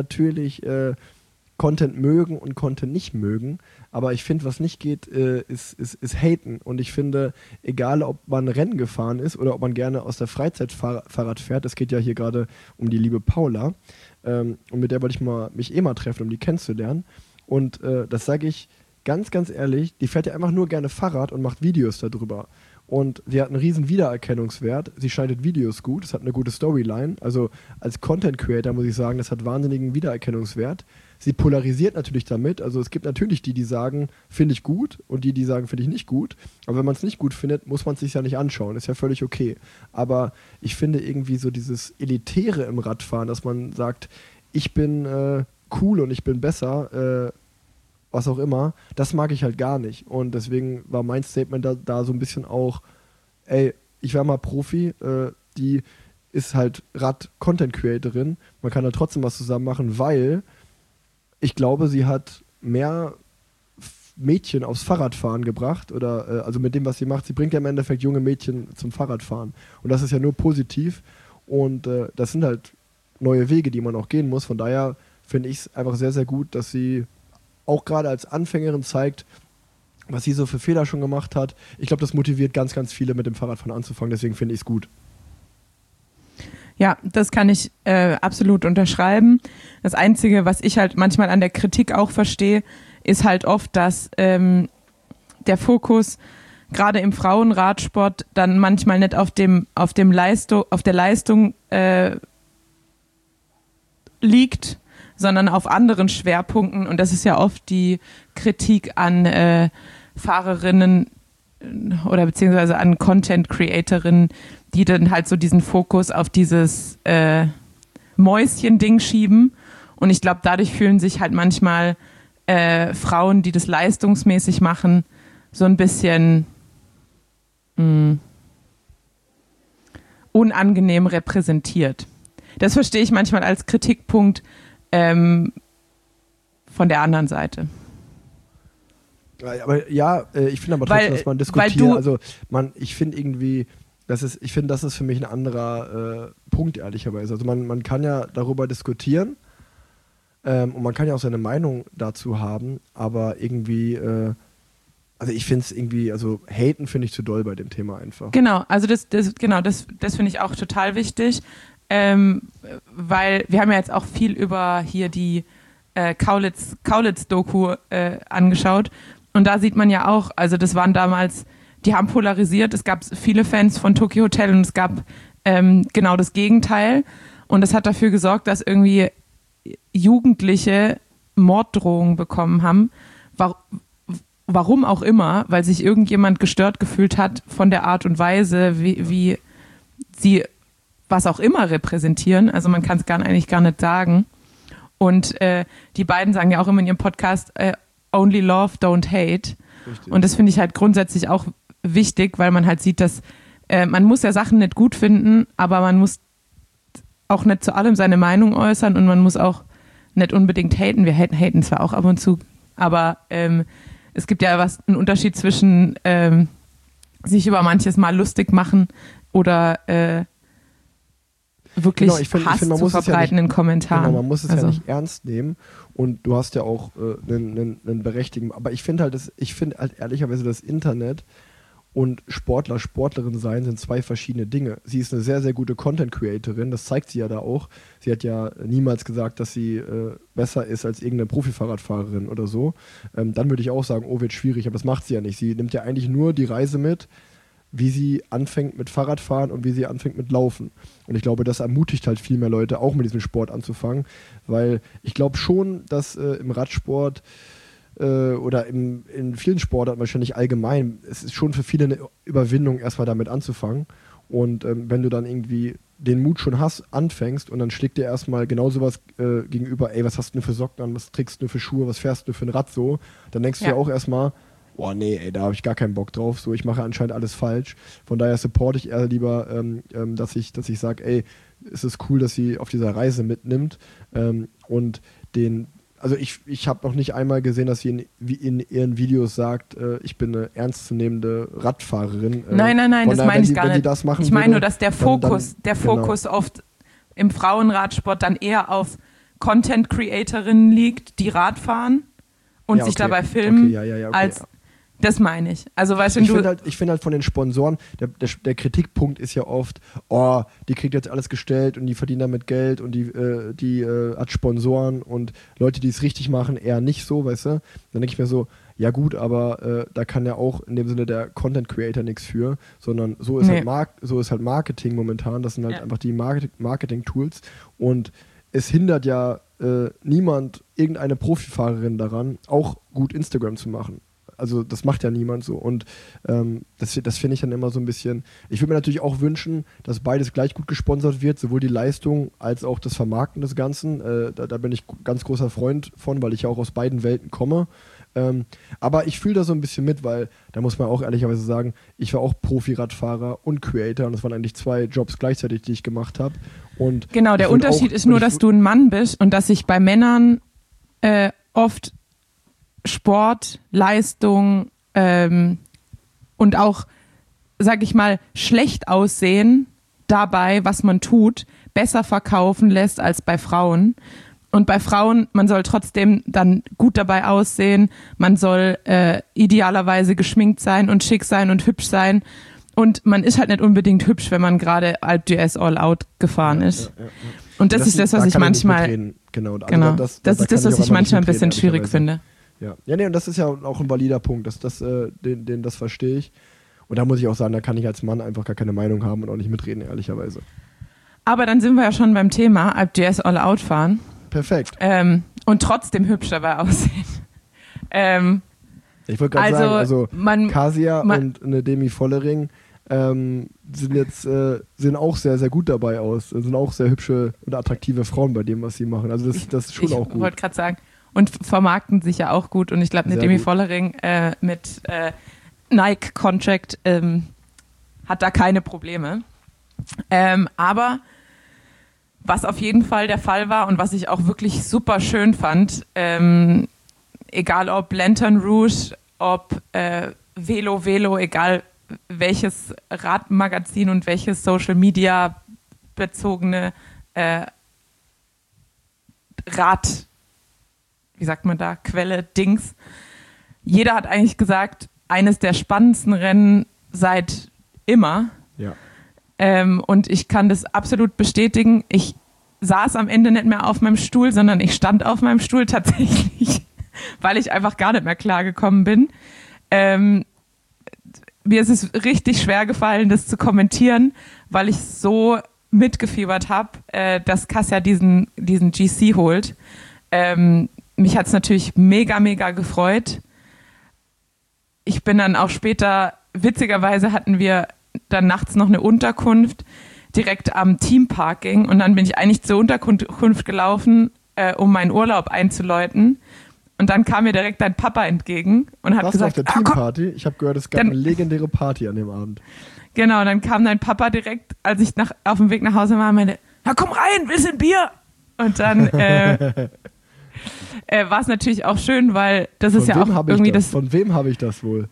Speaker 2: Content mögen und Content nicht mögen, aber ich finde, was nicht geht, ist haten. Und ich finde, egal ob man Rennen gefahren ist oder ob man gerne aus der Freizeit Fahrrad fährt, es geht ja hier gerade um die liebe Paula, und mit der wollte ich mich mal treffen, um die kennenzulernen. Und das sage ich ganz, ganz ehrlich, die fährt ja einfach nur gerne Fahrrad und macht Videos darüber. Und sie hat einen riesen Wiedererkennungswert. Sie schneidet Videos gut, es hat eine gute Storyline. Also als Content Creator muss ich sagen, das hat wahnsinnigen Wiedererkennungswert. Sie polarisiert natürlich damit. Also es gibt natürlich die, die sagen, finde ich gut und die, die sagen, finde ich nicht gut. Aber wenn man es nicht gut findet, muss man es sich ja nicht anschauen. Ist ja völlig okay. Aber ich finde irgendwie so dieses Elitäre im Radfahren, dass man sagt, ich bin cool und ich bin besser, was auch immer, das mag ich halt gar nicht. Und deswegen war mein Statement da so ein bisschen auch, ey, ich war mal Profi, die ist halt Rad-Content-Creatorin, man kann da trotzdem was zusammen machen, weil ich glaube, sie hat mehr Mädchen aufs Fahrradfahren gebracht oder also mit dem, was sie macht, sie bringt ja im Endeffekt junge Mädchen zum Fahrradfahren. Und das ist ja nur positiv und das sind halt neue Wege, die man auch gehen muss. Von daher finde ich es einfach sehr, sehr gut, dass sie auch gerade als Anfängerin zeigt, was sie so für Fehler schon gemacht hat. Ich glaube, das motiviert ganz, ganz viele mit dem Fahrradfahren anzufangen, deswegen finde ich es gut.
Speaker 1: Ja, das kann ich absolut unterschreiben. Das Einzige, was ich halt manchmal an der Kritik auch verstehe, ist halt oft, dass der Fokus gerade im Frauenradsport dann manchmal nicht auf der Leistung liegt, sondern auf anderen Schwerpunkten. Und das ist ja oft die Kritik an Fahrerinnen oder beziehungsweise an Content-Creatorinnen, die dann halt so diesen Fokus auf dieses Mäuschen-Ding schieben. Und ich glaube, dadurch fühlen sich halt manchmal Frauen, die das leistungsmäßig machen, so ein bisschen unangenehm repräsentiert. Das verstehe ich manchmal als Kritikpunkt von der anderen Seite.
Speaker 2: Aber ja, ich finde aber trotzdem, dass man diskutiert. Ich finde irgendwie, das ist für mich ein anderer Punkt, ehrlicherweise. Also man kann ja darüber diskutieren und man kann ja auch seine Meinung dazu haben, aber irgendwie, also ich finde es irgendwie, also haten finde ich zu doll bei dem Thema einfach.
Speaker 1: Genau, also das finde ich auch total wichtig. Weil wir haben ja jetzt auch viel über hier die Kaulitz-Doku angeschaut und da sieht man ja auch, also das waren damals, die haben polarisiert, es gab viele Fans von Tokyo Hotel und es gab genau das Gegenteil und das hat dafür gesorgt, dass irgendwie Jugendliche Morddrohungen bekommen haben, warum auch immer, weil sich irgendjemand gestört gefühlt hat von der Art und Weise, wie sie was auch immer repräsentieren. Also man kann es eigentlich gar nicht sagen. Und die beiden sagen ja auch immer in ihrem Podcast, only love, don't hate. Richtig. Und das finde ich halt grundsätzlich auch wichtig, weil man halt sieht, dass man muss ja Sachen nicht gut finden, aber man muss auch nicht zu allem seine Meinung äußern und man muss auch nicht unbedingt haten. Wir haten zwar auch ab und zu, aber es gibt ja einen Unterschied zwischen sich über manches mal lustig machen oder wirklich Hass zu verbreiten in Kommentaren.
Speaker 2: Genau, man muss es ja nicht ernst nehmen und du hast ja auch einen Berechtigung. Aber ich finde halt ehrlicherweise, das Internet und Sportlerin sein sind zwei verschiedene Dinge. Sie ist eine sehr, sehr gute Content-Creatorin, das zeigt sie ja da auch. Sie hat ja niemals gesagt, dass sie besser ist als irgendeine Profi-Fahrradfahrerin oder so. Dann würde ich auch sagen, oh, wird schwierig, aber das macht sie ja nicht. Sie nimmt ja eigentlich nur die Reise mit, wie sie anfängt mit Fahrradfahren und wie sie anfängt mit Laufen. Und ich glaube, das ermutigt halt viel mehr Leute, auch mit diesem Sport anzufangen, weil ich glaube schon, dass im Radsport oder in vielen Sportarten wahrscheinlich allgemein, es ist schon für viele eine Überwindung, erstmal damit anzufangen. Und wenn du dann irgendwie den Mut schon hast, anfängst und dann schlägt dir erstmal genau sowas gegenüber, ey, was hast du denn für Socken an, was trägst du denn für Schuhe, was fährst du für ein Rad so, dann denkst du ja auch erstmal, oh nee, ey, da habe ich gar keinen Bock drauf, so, ich mache anscheinend alles falsch. Von daher supporte ich eher lieber, dass ich sage, ey, es ist cool, dass sie auf dieser Reise mitnimmt und also ich habe noch nicht einmal gesehen, dass sie in ihren Videos sagt, ich bin eine ernstzunehmende Radfahrerin.
Speaker 1: Nein, das meine ich gar nicht. Ich meine nur, dass der Fokus
Speaker 2: genau.
Speaker 1: oft im Frauenradsport dann eher auf Content-Creatorinnen liegt, die Rad fahren und sich dabei filmen, als Das meine ich. Also, weißt
Speaker 2: Ich finde halt von den Sponsoren, der Kritikpunkt ist ja oft, die kriegt jetzt alles gestellt und die verdienen damit Geld und die hat Sponsoren und Leute, die es richtig machen, eher nicht so, weißt du? Dann denke ich mir so, ja gut, aber da kann ja auch in dem Sinne der Content Creator nichts für, sondern so ist halt Marketing momentan, das sind halt einfach die Marketing-Tools und es hindert ja niemand, irgendeine Profifahrerin daran, auch gut Instagram zu machen. Also das macht ja niemand so und das finde ich dann immer so ein bisschen, ich würde mir natürlich auch wünschen, dass beides gleich gut gesponsert wird, sowohl die Leistung als auch das Vermarkten des Ganzen, da bin ich ganz großer Freund von, weil ich ja auch aus beiden Welten komme, aber ich fühle da so ein bisschen mit, weil da muss man auch ehrlicherweise sagen, ich war auch Profi-Radfahrer und Creator und das waren eigentlich 2 Jobs gleichzeitig, die ich gemacht habe.
Speaker 1: Genau, der Unterschied ist nur, dass du ein Mann bist und dass sich bei Männern oft Sport, Leistung und auch, sag ich mal, schlecht aussehen dabei, was man tut, besser verkaufen lässt als bei Frauen. Und bei Frauen, man soll trotzdem dann gut dabei aussehen, man soll idealerweise geschminkt sein und schick sein und hübsch sein. Und man ist halt nicht unbedingt hübsch, wenn man gerade Alpe d'Huez All Out gefahren ist. Ja. Und das ist das, was ich manchmal... Genau. Das ist das, was ich manchmal ein bisschen schwierig finde.
Speaker 2: Ja, nee, und das ist ja auch ein valider Punkt, das verstehe ich. Und da muss ich auch sagen, da kann ich als Mann einfach gar keine Meinung haben und auch nicht mitreden, ehrlicherweise.
Speaker 1: Aber dann sind wir ja schon beim Thema Alpe d'Huez All Out fahren.
Speaker 2: Perfekt.
Speaker 1: Und trotzdem hübsch dabei aussehen.
Speaker 2: Ich wollte gerade sagen, Kasia und eine Demi Vollering sehen auch sehr, sehr gut dabei aus. Sind auch sehr hübsche und attraktive Frauen bei dem, was sie machen. Also das ist schon auch gut.
Speaker 1: Ich wollte gerade sagen, und vermarkten sich ja auch gut. Und ich glaube, eine Demi Vollering mit Nike-Contract hat da keine Probleme. Aber was auf jeden Fall der Fall war und was ich auch wirklich super schön fand, egal ob Lantern Rouge, ob Velo, egal welches Radmagazin und welches Social Media bezogene Quelle, Dings. Jeder hat eigentlich gesagt, eines der spannendsten Rennen seit immer.
Speaker 2: Ja.
Speaker 1: Und ich kann das absolut bestätigen. Ich saß am Ende nicht mehr auf meinem Stuhl, sondern ich stand auf meinem Stuhl tatsächlich, weil ich einfach gar nicht mehr klargekommen bin. Mir ist es richtig schwer gefallen, das zu kommentieren, weil ich so mitgefiebert habe, dass Kasia diesen GC holt. Mich hat es natürlich mega, mega gefreut. Ich bin dann auch später, witzigerweise hatten wir dann nachts noch eine Unterkunft direkt am Teamparking und dann bin ich eigentlich zur Unterkunft gelaufen, um meinen Urlaub einzuläuten. Und dann kam mir direkt dein Papa entgegen und hat gesagt,
Speaker 2: auf der Teamparty? Ich habe gehört, es gab eine legendäre Party an dem Abend.
Speaker 1: Genau, dann kam dein Papa direkt, als ich auf dem Weg nach Hause war, und meinte, na komm rein, willst du ein Bier? Und dann war es natürlich auch schön, weil das ist ja auch irgendwie das...
Speaker 2: Von wem habe ich das wohl?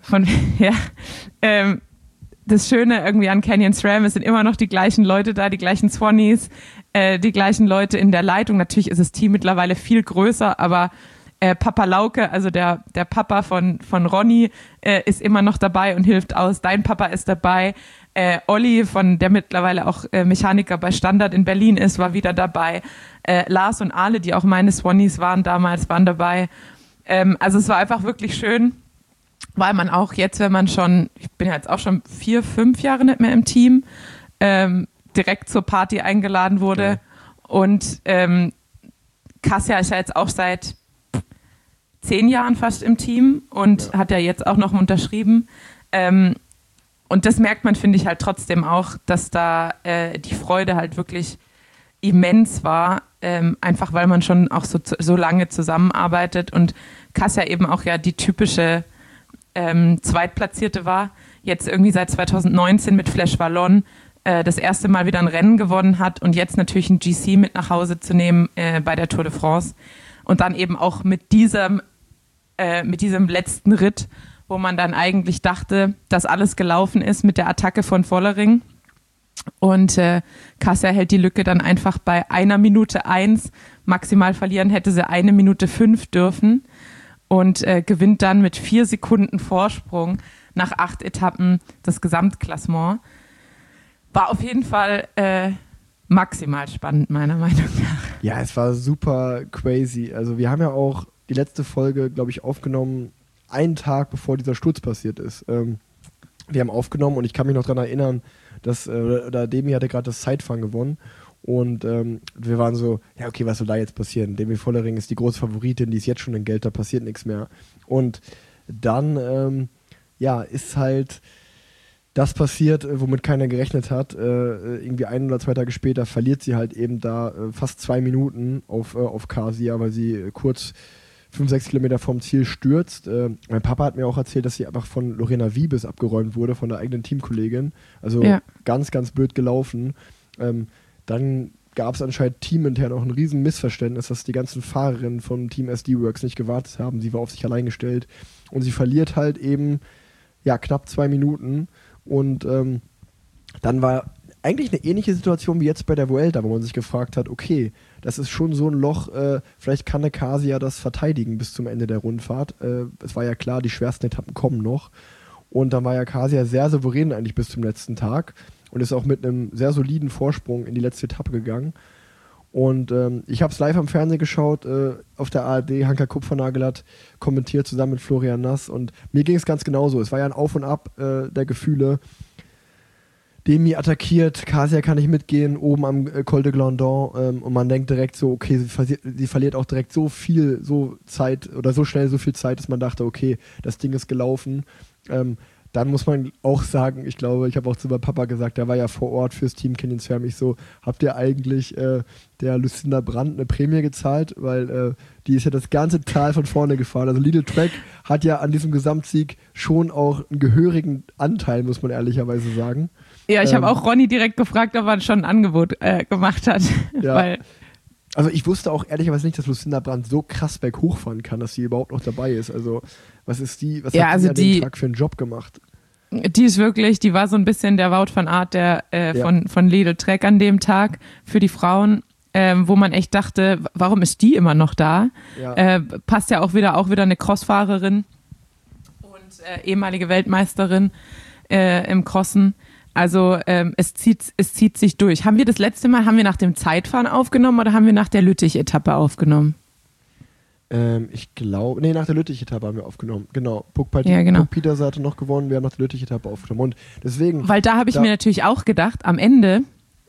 Speaker 1: Das Schöne irgendwie an Canyon SRAM, es sind immer noch die gleichen Leute da, die gleichen Swannies, die gleichen Leute in der Leitung. Natürlich ist das Team mittlerweile viel größer, aber Papa Lauke, also der Papa von Ronny, ist immer noch dabei und hilft aus. Dein Papa ist dabei. Olli, der mittlerweile auch Mechaniker bei Standard in Berlin ist, war wieder dabei. Lars und Ale, die auch meine Swannies waren damals, waren dabei. Also es war einfach wirklich schön, weil man auch jetzt, wenn man schon, ich bin ja jetzt auch schon 4-5 Jahre nicht mehr im Team, direkt zur Party eingeladen wurde. Ja. Und Kasia ist ja jetzt auch seit 10 Jahren fast im Team und hat ja jetzt auch noch unterschrieben. Und das merkt man, finde ich, halt trotzdem auch, dass da die Freude halt wirklich immens war, einfach weil man schon auch so lange zusammenarbeitet und Kasia eben auch ja die typische Zweitplatzierte war, jetzt irgendwie seit 2019 mit Flèche Wallonne das erste Mal wieder ein Rennen gewonnen hat und jetzt natürlich ein GC mit nach Hause zu nehmen bei der Tour de France und dann eben auch mit diesem letzten Ritt, wo man dann eigentlich dachte, dass alles gelaufen ist mit der Attacke von Vollering. Und Kasia hält die Lücke dann einfach bei 1 Minute 1. Maximal verlieren hätte sie 1 Minute 5 dürfen. und gewinnt dann mit 4 Sekunden Vorsprung nach 8 Etappen das Gesamtklassement. War auf jeden Fall maximal spannend, meiner Meinung nach.
Speaker 2: Ja, es war super crazy. Also wir haben ja auch die letzte Folge, glaube ich, aufgenommen, einen Tag bevor dieser Sturz passiert ist. Wir haben aufgenommen und ich kann mich noch daran erinnern, dass Demi hatte gerade das Zeitfahren gewonnen und wir waren so, ja okay, was soll da jetzt passieren? Demi Vollering ist die große Favoritin, die ist jetzt schon in Geld, da passiert nichts mehr. Und dann, ist halt das passiert, womit keiner gerechnet hat. Irgendwie 1 oder 2 Tage später verliert sie halt eben da fast 2 Minuten auf Kasia, weil sie kurz 5-6 Kilometer vom Ziel stürzt. Mein Papa hat mir auch erzählt, dass sie einfach von Lorena Wiebes abgeräumt wurde, von der eigenen Teamkollegin. Also ganz, ganz blöd gelaufen. Dann gab es anscheinend teamintern auch ein riesen Missverständnis, dass die ganzen Fahrerinnen vom Team SD Works nicht gewartet haben. Sie war auf sich allein gestellt. Und sie verliert halt eben knapp 2 Minuten. Und dann war eigentlich eine ähnliche Situation wie jetzt bei der Vuelta, wo man sich gefragt hat, okay, das ist schon so ein Loch, vielleicht kann eine Kasia das verteidigen bis zum Ende der Rundfahrt. Es war ja klar, die schwersten Etappen kommen noch. Und dann war ja Kasia sehr souverän eigentlich bis zum letzten Tag und ist auch mit einem sehr soliden Vorsprung in die letzte Etappe gegangen. Und ich habe es live am Fernsehen geschaut, auf der ARD, Hanka Kupfernagel hat kommentiert zusammen mit Florian Nass und mir ging es ganz genauso. Es war ja ein Auf und Ab der Gefühle. Demi attackiert, Kasia kann nicht mitgehen, oben am Col de Glandon und man denkt direkt so, okay, sie verliert auch direkt so viel Zeit oder so schnell so viel Zeit, dass man dachte, okay, das Ding ist gelaufen. Dann muss man auch sagen, ich glaube, ich habe auch zu meinem Papa gesagt, der war ja vor Ort fürs Team Canyon Swam. Ich so, habt ihr eigentlich der Lucinda Brandt eine Prämie gezahlt? Weil die ist ja das ganze Tal von vorne gefahren. Also Lidl Track hat ja an diesem Gesamtsieg schon auch einen gehörigen Anteil, muss man ehrlicherweise sagen.
Speaker 1: Ja, ich habe auch Ronny direkt gefragt, ob er schon ein Angebot gemacht hat.
Speaker 2: Ja.
Speaker 1: Weil
Speaker 2: also ich wusste auch ehrlicherweise nicht, dass Lucinda Brandt so krass berghoch fahren kann, dass sie überhaupt noch dabei ist. Also was hat sie an dem Tag für einen Job gemacht?
Speaker 1: Die ist wirklich, die war so ein bisschen der Wout van Aert von Lidl Trek an dem Tag für die Frauen, wo man echt dachte, warum ist die immer noch da? Ja. Passt ja auch wieder eine Crossfahrerin und ehemalige Weltmeisterin im Crossen. Also es zieht sich durch. Haben wir das letzte Mal, nach dem Zeitfahren aufgenommen oder haben wir nach der Lüttich-Etappe aufgenommen?
Speaker 2: Ich glaube, nach der Lüttich-Etappe haben wir aufgenommen. Genau. Puck Peters hatte noch gewonnen, wir haben nach der Lüttich-Etappe aufgenommen. Und deswegen.
Speaker 1: Weil da habe ich mir natürlich auch gedacht, am Ende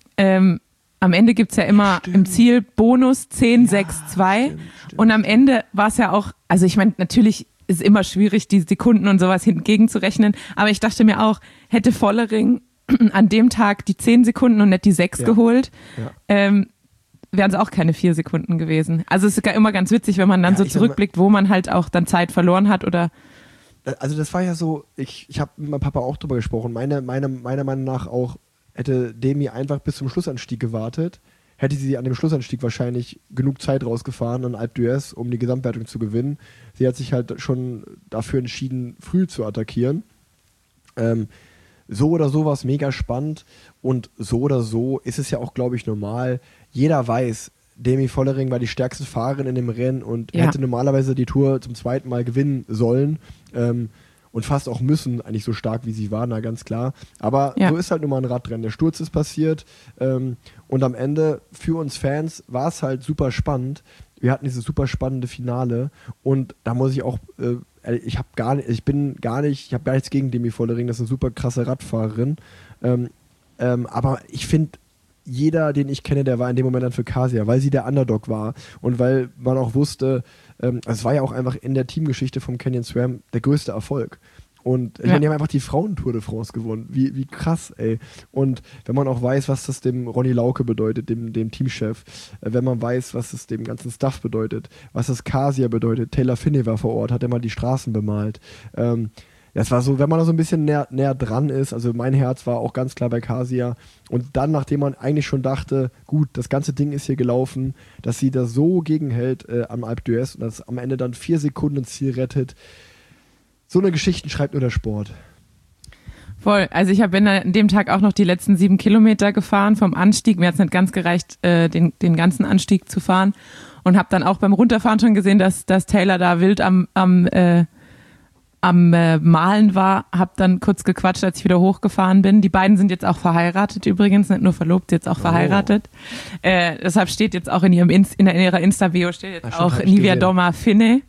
Speaker 1: gibt es ja immer im Ziel Bonus 10, 6, 2. Stimmt. Und am Ende war es ja auch, also ich meine, natürlich ist immer schwierig, die Sekunden und sowas entgegenzurechnen, aber ich dachte mir auch, hätte Vollering an dem Tag die 10 Sekunden und nicht die 6 geholt, wären es auch keine 4 Sekunden gewesen. Also es ist immer ganz witzig, wenn man dann so zurückblickt, wo man halt auch dann Zeit verloren hat oder.
Speaker 2: Also das war ja so, ich habe mit meinem Papa auch drüber gesprochen, meiner Meinung nach auch, hätte Demi einfach bis zum Schlussanstieg gewartet, hätte sie an dem Schlussanstieg wahrscheinlich genug Zeit rausgefahren an Alpe d'Huez, um die Gesamtwertung zu gewinnen. Sie hat sich halt schon dafür entschieden, früh zu attackieren. So oder so war es mega spannend und so oder so ist es ja auch, glaube ich, normal. Jeder weiß, Demi Vollering war die stärkste Fahrerin in dem Rennen und hätte normalerweise die Tour zum 2. Mal gewinnen sollen und fast auch müssen, eigentlich so stark wie sie war, na ganz klar. Aber so ist halt nun mal ein Radrennen. Der Sturz ist passiert und am Ende für uns Fans war es halt super spannend. Wir hatten dieses super spannende Finale und da muss ich auch ich habe gar nichts gegen Demi Vollering, das ist eine super krasse Radfahrerin. Aber ich finde, jeder, den ich kenne, der war in dem Moment dann für Kasia, weil sie der Underdog war und weil man auch wusste, es war ja auch einfach in der Teamgeschichte vom Canyon Swam der größte Erfolg. Und ich meine, die haben einfach die Frauen-Tour de France gewonnen. Wie krass, ey. Und wenn man auch weiß, was das dem Ronny Lauke bedeutet, dem Teamchef, wenn man weiß, was es dem ganzen Staff bedeutet, was das Kasia bedeutet, Taylor Finney war vor Ort, hat immer die Straßen bemalt. Das war so, wenn man da so ein bisschen näher dran ist, also mein Herz war auch ganz klar bei Kasia. Und dann, nachdem man eigentlich schon dachte, gut, das ganze Ding ist hier gelaufen, dass sie da so gegenhält am Alpe d'Huez und das am Ende dann 4 Sekunden ins Ziel rettet, so eine Geschichte schreibt nur der Sport.
Speaker 1: Voll. Also ich bin an dem Tag auch noch die letzten 7 Kilometer gefahren vom Anstieg. Mir hat es nicht ganz gereicht, den ganzen Anstieg zu fahren. Und habe dann auch beim Runterfahren schon gesehen, dass Taylor da wild am Malen war. Habe dann kurz gequatscht, als ich wieder hochgefahren bin. Die beiden sind jetzt auch verheiratet übrigens, nicht nur verlobt, jetzt auch verheiratet. Deshalb steht jetzt auch in ihrer Insta-Bio steht jetzt auch Nivea Doma Finne.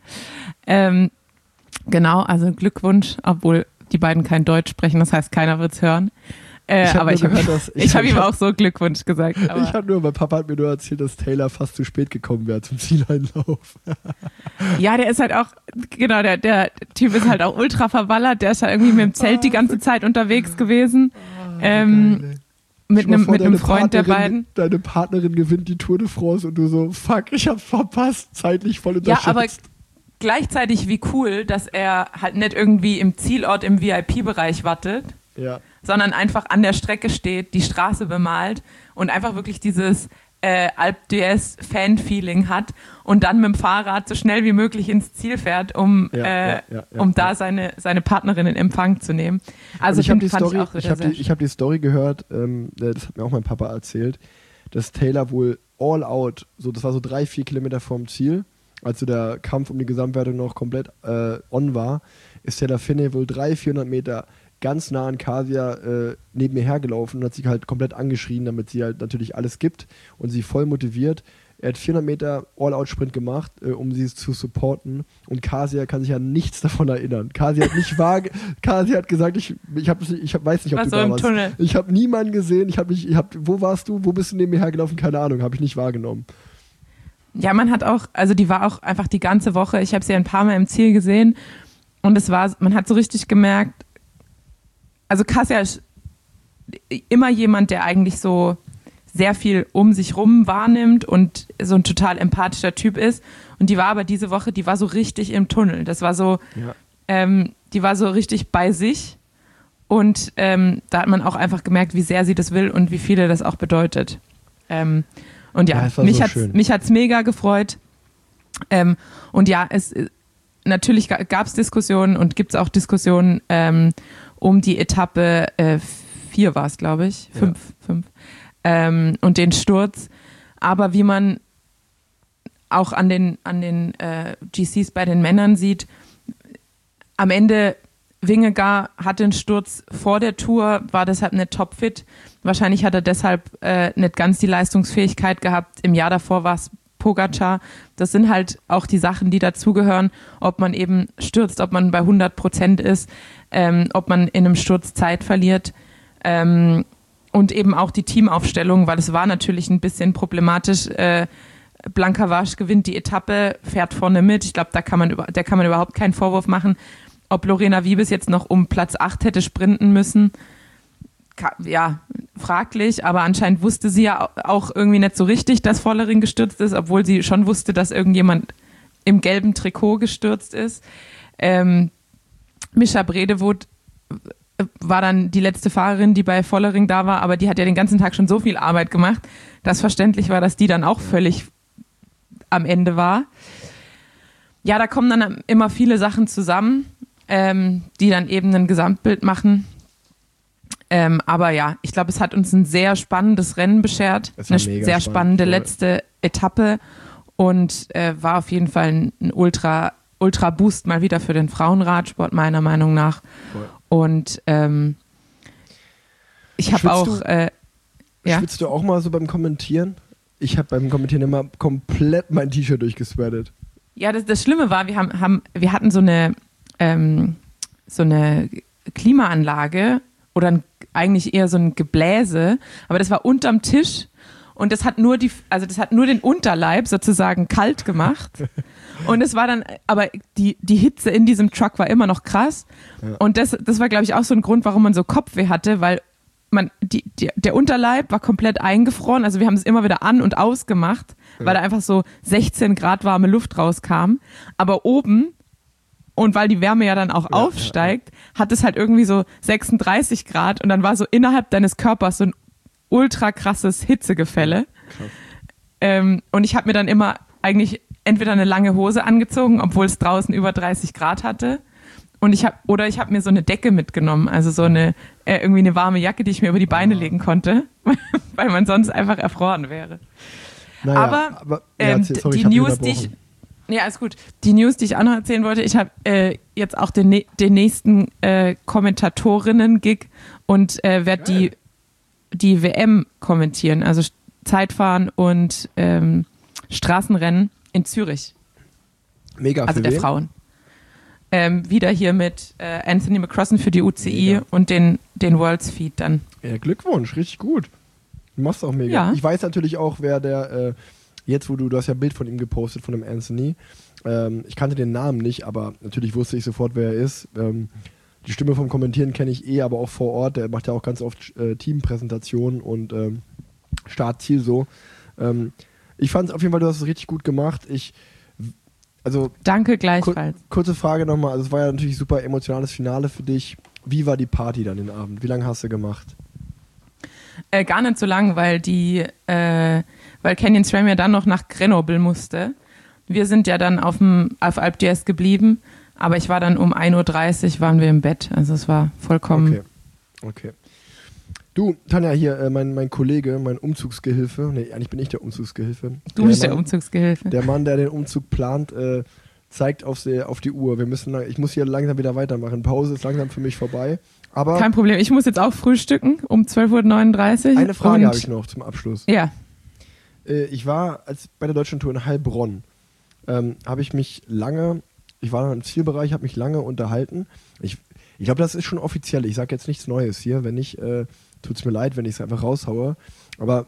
Speaker 1: Genau, also Glückwunsch, obwohl die beiden kein Deutsch sprechen, das heißt, keiner wird's hören. Aber ich habe ihm auch so Glückwunsch gesagt.
Speaker 2: Mein Papa hat mir nur erzählt, dass Taylor fast zu spät gekommen wäre zum Zieleinlauf.
Speaker 1: Ja, der ist halt auch, genau, der Typ ist halt auch ultra verballert, der ist halt irgendwie mit dem Zelt die ganze Zeit unterwegs gewesen. Mit einem Freund der beiden.
Speaker 2: Deine Partnerin gewinnt die Tour de France und du so, fuck, ich hab's verpasst, zeitlich voll unterschätzt.
Speaker 1: Ja, aber gleichzeitig wie cool, dass er halt nicht irgendwie im Zielort im VIP-Bereich wartet, sondern einfach an der Strecke steht, die Straße bemalt und einfach wirklich dieses Alpe d'Huez Fan-Feeling hat und dann mit dem Fahrrad so schnell wie möglich ins Ziel fährt, um da seine Partnerin in Empfang zu nehmen. Also ich habe
Speaker 2: die Story gehört, das hat mir auch mein Papa erzählt, dass Taylor wohl all out, das war so 3-4 Kilometer vorm Ziel, als so der Kampf um die Gesamtwertung noch komplett on war, ist Taylor Phinney wohl 300-400 Meter ganz nah an Kasia neben mir hergelaufen und hat sich halt komplett angeschrien, damit sie halt natürlich alles gibt und sie voll motiviert. Er hat 400 Meter All-Out-Sprint gemacht, um sie zu supporten und Kasia kann sich an nichts davon erinnern. Kasia hat gesagt, ich weiß nicht, ob du da warst. Tunnel. Ich habe niemanden gesehen, wo warst du, wo bist du neben mir hergelaufen, keine Ahnung, habe ich nicht wahrgenommen.
Speaker 1: Ja, man hat auch, also die war auch einfach die ganze Woche, ich habe sie ein paar Mal im Ziel gesehen und man hat so richtig gemerkt, also Kasia ist immer jemand, der eigentlich so sehr viel um sich rum wahrnimmt und so ein total empathischer Typ ist und die war aber diese Woche, die war so richtig im Tunnel, das war so, die war so richtig bei sich und da hat man auch einfach gemerkt, wie sehr sie das will und wie viel das auch bedeutet. Und mich hat's mega gefreut. Und ja, natürlich gab es Diskussionen und gibt es auch Diskussionen um die Etappe 4 war es, glaube ich. 5. Und den Sturz. Aber wie man auch an den GCs bei den Männern sieht, am Ende Vingegaard hatte einen Sturz vor der Tour, war deshalb nicht topfit. Wahrscheinlich hat er deshalb nicht ganz die Leistungsfähigkeit gehabt. Im Jahr davor war es Pogacar. Das sind halt auch die Sachen, die dazugehören, ob man eben stürzt, ob man bei 100% ist, ob man in einem Sturz Zeit verliert und eben auch die Teamaufstellung, weil es war natürlich ein bisschen problematisch. Blanca-Vache gewinnt die Etappe, fährt vorne mit. Ich glaube, der kann man überhaupt keinen Vorwurf machen. Ob Lorena Wiebes jetzt noch um Platz 8 hätte sprinten müssen, ja, fraglich, aber anscheinend wusste sie ja auch irgendwie nicht so richtig, dass Vollering gestürzt ist, obwohl sie schon wusste, dass irgendjemand im gelben Trikot gestürzt ist. Mischa Bredewood war dann die letzte Fahrerin, die bei Vollering da war, aber die hat ja den ganzen Tag schon so viel Arbeit gemacht, dass verständlich war, dass die dann auch völlig am Ende war. Ja, da kommen dann immer viele Sachen zusammen, die dann eben ein Gesamtbild machen. Aber ja, ich glaube, es hat uns ein sehr spannendes Rennen beschert, eine sehr spannende letzte Etappe und war auf jeden Fall ein Ultra-Boost mal wieder für den Frauenradsport, meiner Meinung nach. Voll. Und ich habe auch...
Speaker 2: Schwitzt du auch mal so beim Kommentieren? Ich habe beim Kommentieren immer komplett mein T-Shirt durchgesweatet.
Speaker 1: Ja, das Schlimme war, wir hatten so eine Klimaanlage oder eigentlich eher so ein Gebläse, aber das war unterm Tisch und das hat nur den Unterleib sozusagen kalt gemacht und es war dann, aber die Hitze in diesem Truck war immer noch krass und das war, glaube ich, auch so ein Grund, warum man so Kopfweh hatte, weil der Unterleib war komplett eingefroren, also wir haben es immer wieder an- und ausgemacht, weil da einfach so 16 Grad warme Luft rauskam, aber oben und weil die Wärme ja dann auch aufsteigt, hat es halt irgendwie so 36 Grad und dann war so innerhalb deines Körpers so ein ultra krasses Hitzegefälle. Und ich habe mir dann immer eigentlich entweder eine lange Hose angezogen, obwohl es draußen über 30 Grad hatte, Und ich habe mir so eine Decke mitgenommen, also so eine irgendwie eine warme Jacke, die ich mir über die Beine legen konnte, weil man sonst einfach erfroren wäre.
Speaker 2: Naja,
Speaker 1: aber
Speaker 2: sorry,
Speaker 1: die News, alles gut. Die News, die ich auch noch erzählen wollte, ich habe jetzt auch den nächsten Kommentatorinnen-Gig und werde die WM kommentieren, also Zeitfahren und Straßenrennen in Zürich.
Speaker 2: Mega,
Speaker 1: also
Speaker 2: für
Speaker 1: der
Speaker 2: wen?
Speaker 1: Frauen. Wieder hier mit Anthony McCrossan für die UCI
Speaker 2: Mega.
Speaker 1: und den Worlds Feed dann.
Speaker 2: Ja, Glückwunsch, richtig gut. Du machst auch mega.
Speaker 1: Ja.
Speaker 2: Ich weiß natürlich auch, wer der, jetzt wo du hast ja ein Bild von ihm gepostet, von dem Anthony. Ich kannte den Namen nicht, aber natürlich wusste ich sofort, wer er ist. Die Stimme vom Kommentieren kenne ich aber auch vor Ort. Der macht ja auch ganz oft Teampräsentationen und Start-Ziel so. Ich fand es auf jeden Fall, du hast es richtig gut gemacht.
Speaker 1: Danke gleichfalls.
Speaker 2: Kurze Frage nochmal, also es war ja natürlich ein super emotionales Finale für dich. Wie war die Party dann den Abend? Wie lange hast du gemacht?
Speaker 1: Gar nicht so lang, weil Canyon SRAM ja dann noch nach Grenoble musste. Wir sind ja dann auf Alpe d'Huez geblieben, aber ich war dann um 1.30 Uhr waren wir im Bett. Also es war vollkommen...
Speaker 2: Okay. Du, Tanja, hier, mein Kollege, mein Umzugsgehilfe, nee, eigentlich bin ich der Umzugsgehilfe.
Speaker 1: Du bist der Umzugsgehilfe.
Speaker 2: Der Mann, der den Umzug plant, zeigt auf die Uhr. Ich muss hier langsam wieder weitermachen. Pause ist langsam für mich vorbei. Aber
Speaker 1: kein Problem, ich muss jetzt auch frühstücken um 12.39 Uhr.
Speaker 2: Eine Frage habe ich noch zum Abschluss.
Speaker 1: Ja.
Speaker 2: Ich war bei der Deutschlandtour in Heilbronn. Habe ich mich lange, ich war noch im Zielbereich, habe mich lange unterhalten. Ich glaube, das ist schon offiziell. Ich sage jetzt nichts Neues hier. Wenn nicht, tut es mir leid, wenn ich es einfach raushaue. Aber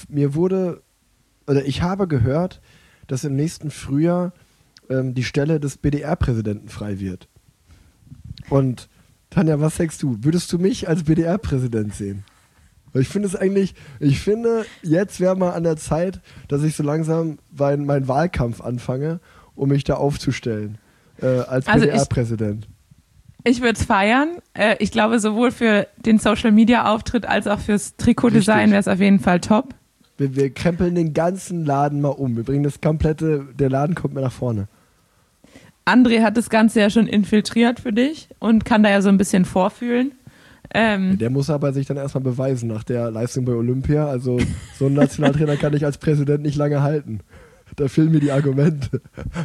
Speaker 2: ich habe gehört, dass im nächsten Frühjahr die Stelle des BDR-Präsidenten frei wird. Und Tanja, was sagst du? Würdest du mich als BDR-Präsident sehen? Weil ich finde, jetzt wäre mal an der Zeit, dass ich so langsam meinen Wahlkampf anfange, um mich da aufzustellen als BDR-Präsident.
Speaker 1: Ich würde es feiern. Ich glaube, sowohl für den Social-Media-Auftritt als auch fürs Trikotdesign wäre es auf jeden Fall top.
Speaker 2: Wir krempeln den ganzen Laden mal um. Wir bringen der Laden kommt mir nach vorne.
Speaker 1: André hat das Ganze ja schon infiltriert für dich und kann da ja so ein bisschen vorfühlen.
Speaker 2: Der muss aber sich dann erstmal beweisen nach der Leistung bei Olympia. Also so ein Nationaltrainer kann ich als Präsident nicht lange halten. Da fehlen mir die Argumente.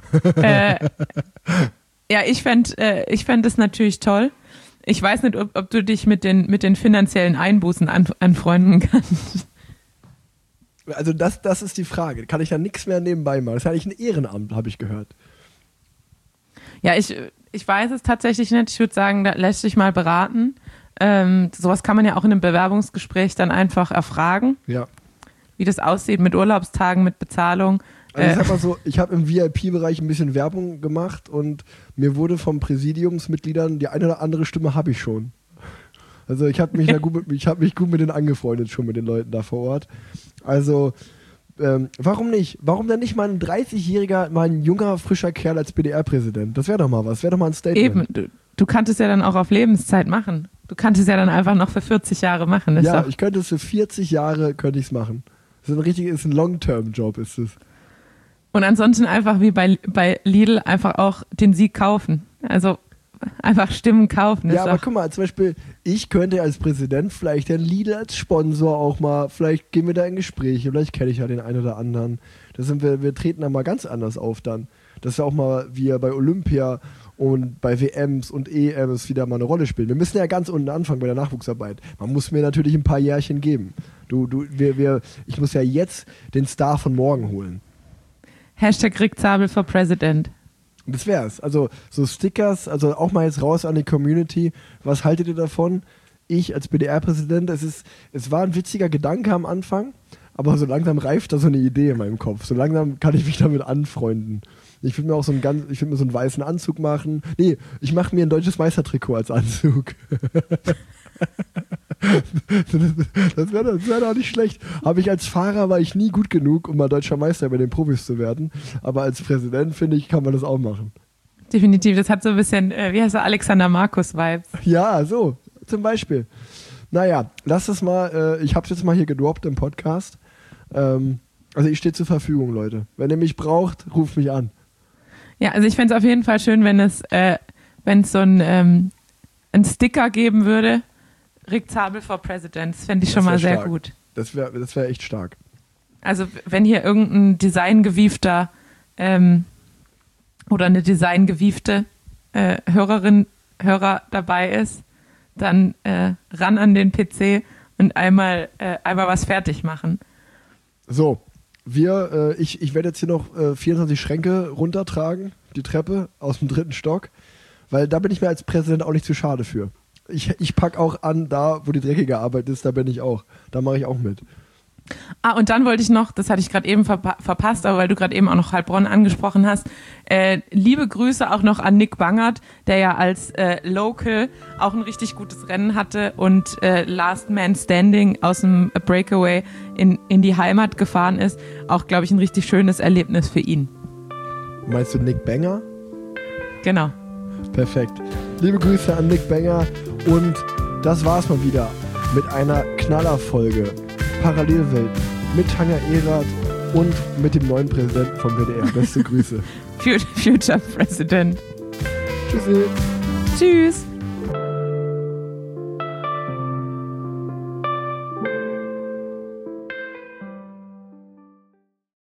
Speaker 1: Ja, ich fänd es natürlich toll. Ich weiß nicht, ob du dich mit den finanziellen Einbußen anfreunden kannst.
Speaker 2: Also das ist die Frage. Kann ich ja nichts mehr nebenbei machen. Das ist eigentlich ein Ehrenamt, habe ich gehört.
Speaker 1: Ja, ich weiß es tatsächlich nicht. Ich würde sagen, da lässt sich mal beraten. Sowas kann man ja auch in einem Bewerbungsgespräch dann einfach erfragen.
Speaker 2: Ja.
Speaker 1: Wie das aussieht mit Urlaubstagen, mit Bezahlung.
Speaker 2: Also ich sag mal so, ich habe im VIP-Bereich ein bisschen Werbung gemacht und mir wurde vom Präsidiumsmitgliedern die eine oder andere Stimme habe ich schon. Also ich habe mich gut mit denen angefreundet, schon mit den Leuten da vor Ort. Also warum nicht? Warum denn nicht mal ein 30-jähriger, mal ein junger, frischer Kerl als BDR-Präsident? Das wäre doch mal was, wäre doch mal ein Statement.
Speaker 1: Eben, du kannst es ja dann auch auf Lebenszeit machen. Du kannst es ja dann einfach noch für 40 Jahre machen.
Speaker 2: Ja, ich könnte es für 40 Jahre könnte ich es machen. Das ist ein Long-Term-Job, ist es.
Speaker 1: Und ansonsten einfach wie bei Lidl einfach auch den Sieg kaufen. Also einfach Stimmen kaufen.
Speaker 2: Ja, aber guck mal, zum Beispiel, ich könnte als Präsident vielleicht den Lidl als Sponsor auch mal, vielleicht gehen wir da in Gespräche, vielleicht kenne ich ja den einen oder anderen. Wir treten da mal ganz anders auf dann. Dass wir auch mal, wie bei Olympia und bei WMs und EMs wieder mal eine Rolle spielen. Wir müssen ja ganz unten anfangen bei der Nachwuchsarbeit. Man muss mir natürlich ein paar Jährchen geben. Ich muss ja jetzt den Star von morgen holen.
Speaker 1: Rick Zabel for President.
Speaker 2: Das wär's. Also so Stickers, also auch mal jetzt raus an die Community. Was haltet ihr davon? Ich als BDR-Präsident, es war ein witziger Gedanke am Anfang, aber so langsam reift da so eine Idee in meinem Kopf. So langsam kann ich mich damit anfreunden. Ich würde mir auch so einen weißen Anzug machen. Nee, ich mache mir ein deutsches Meistertrikot als Anzug. Das wäre doch nicht schlecht. Als Fahrer war ich nie gut genug, um mal deutscher Meister bei den Profis zu werden. Aber als Präsident, finde ich, kann man das auch machen.
Speaker 1: Definitiv, das hat so ein bisschen, wie heißt er, Alexander Markus-Vibes.
Speaker 2: Ja, so, zum Beispiel. Naja, lass es mal, ich habe es jetzt mal hier gedroppt im Podcast. Also ich stehe zur Verfügung, Leute. Wenn ihr mich braucht, ruft mich an.
Speaker 1: Ja, also ich fände es auf jeden Fall schön, wenn es wenn es so einen Sticker geben würde. Rick Zabel for President. Das fände ich schon mal sehr
Speaker 2: stark.
Speaker 1: gut.
Speaker 2: Das wär echt stark.
Speaker 1: Also wenn hier irgendein Designgewiefter oder eine Designgewiefte Hörer dabei ist, dann ran an den PC und einmal was fertig machen.
Speaker 2: So, ich werde jetzt hier noch 24 Schränke runtertragen, die Treppe aus dem 3. Stock, weil da bin ich mir als Präsident auch nicht zu schade für. Ich packe auch an, da wo die dreckige Arbeit ist, da bin ich auch. Da mache ich auch mit.
Speaker 1: Und dann wollte ich noch, das hatte ich gerade eben verpasst, aber weil du gerade eben auch noch Heilbronn angesprochen hast, liebe Grüße auch noch an Nick Bangert, der ja als Local auch ein richtig gutes Rennen hatte und Last Man Standing aus dem Breakaway in die Heimat gefahren ist. Auch, glaube ich, ein richtig schönes Erlebnis für ihn.
Speaker 2: Meinst du Nick Banger?
Speaker 1: Genau.
Speaker 2: Perfekt. Liebe Grüße an Nick Banger und das war's mal wieder mit einer Knallerfolge Parallelwelten mit Tanja Erath und mit dem neuen Präsidenten vom WDR. Beste Grüße.
Speaker 1: Future President.
Speaker 2: Tschüssi.
Speaker 1: Tschüss.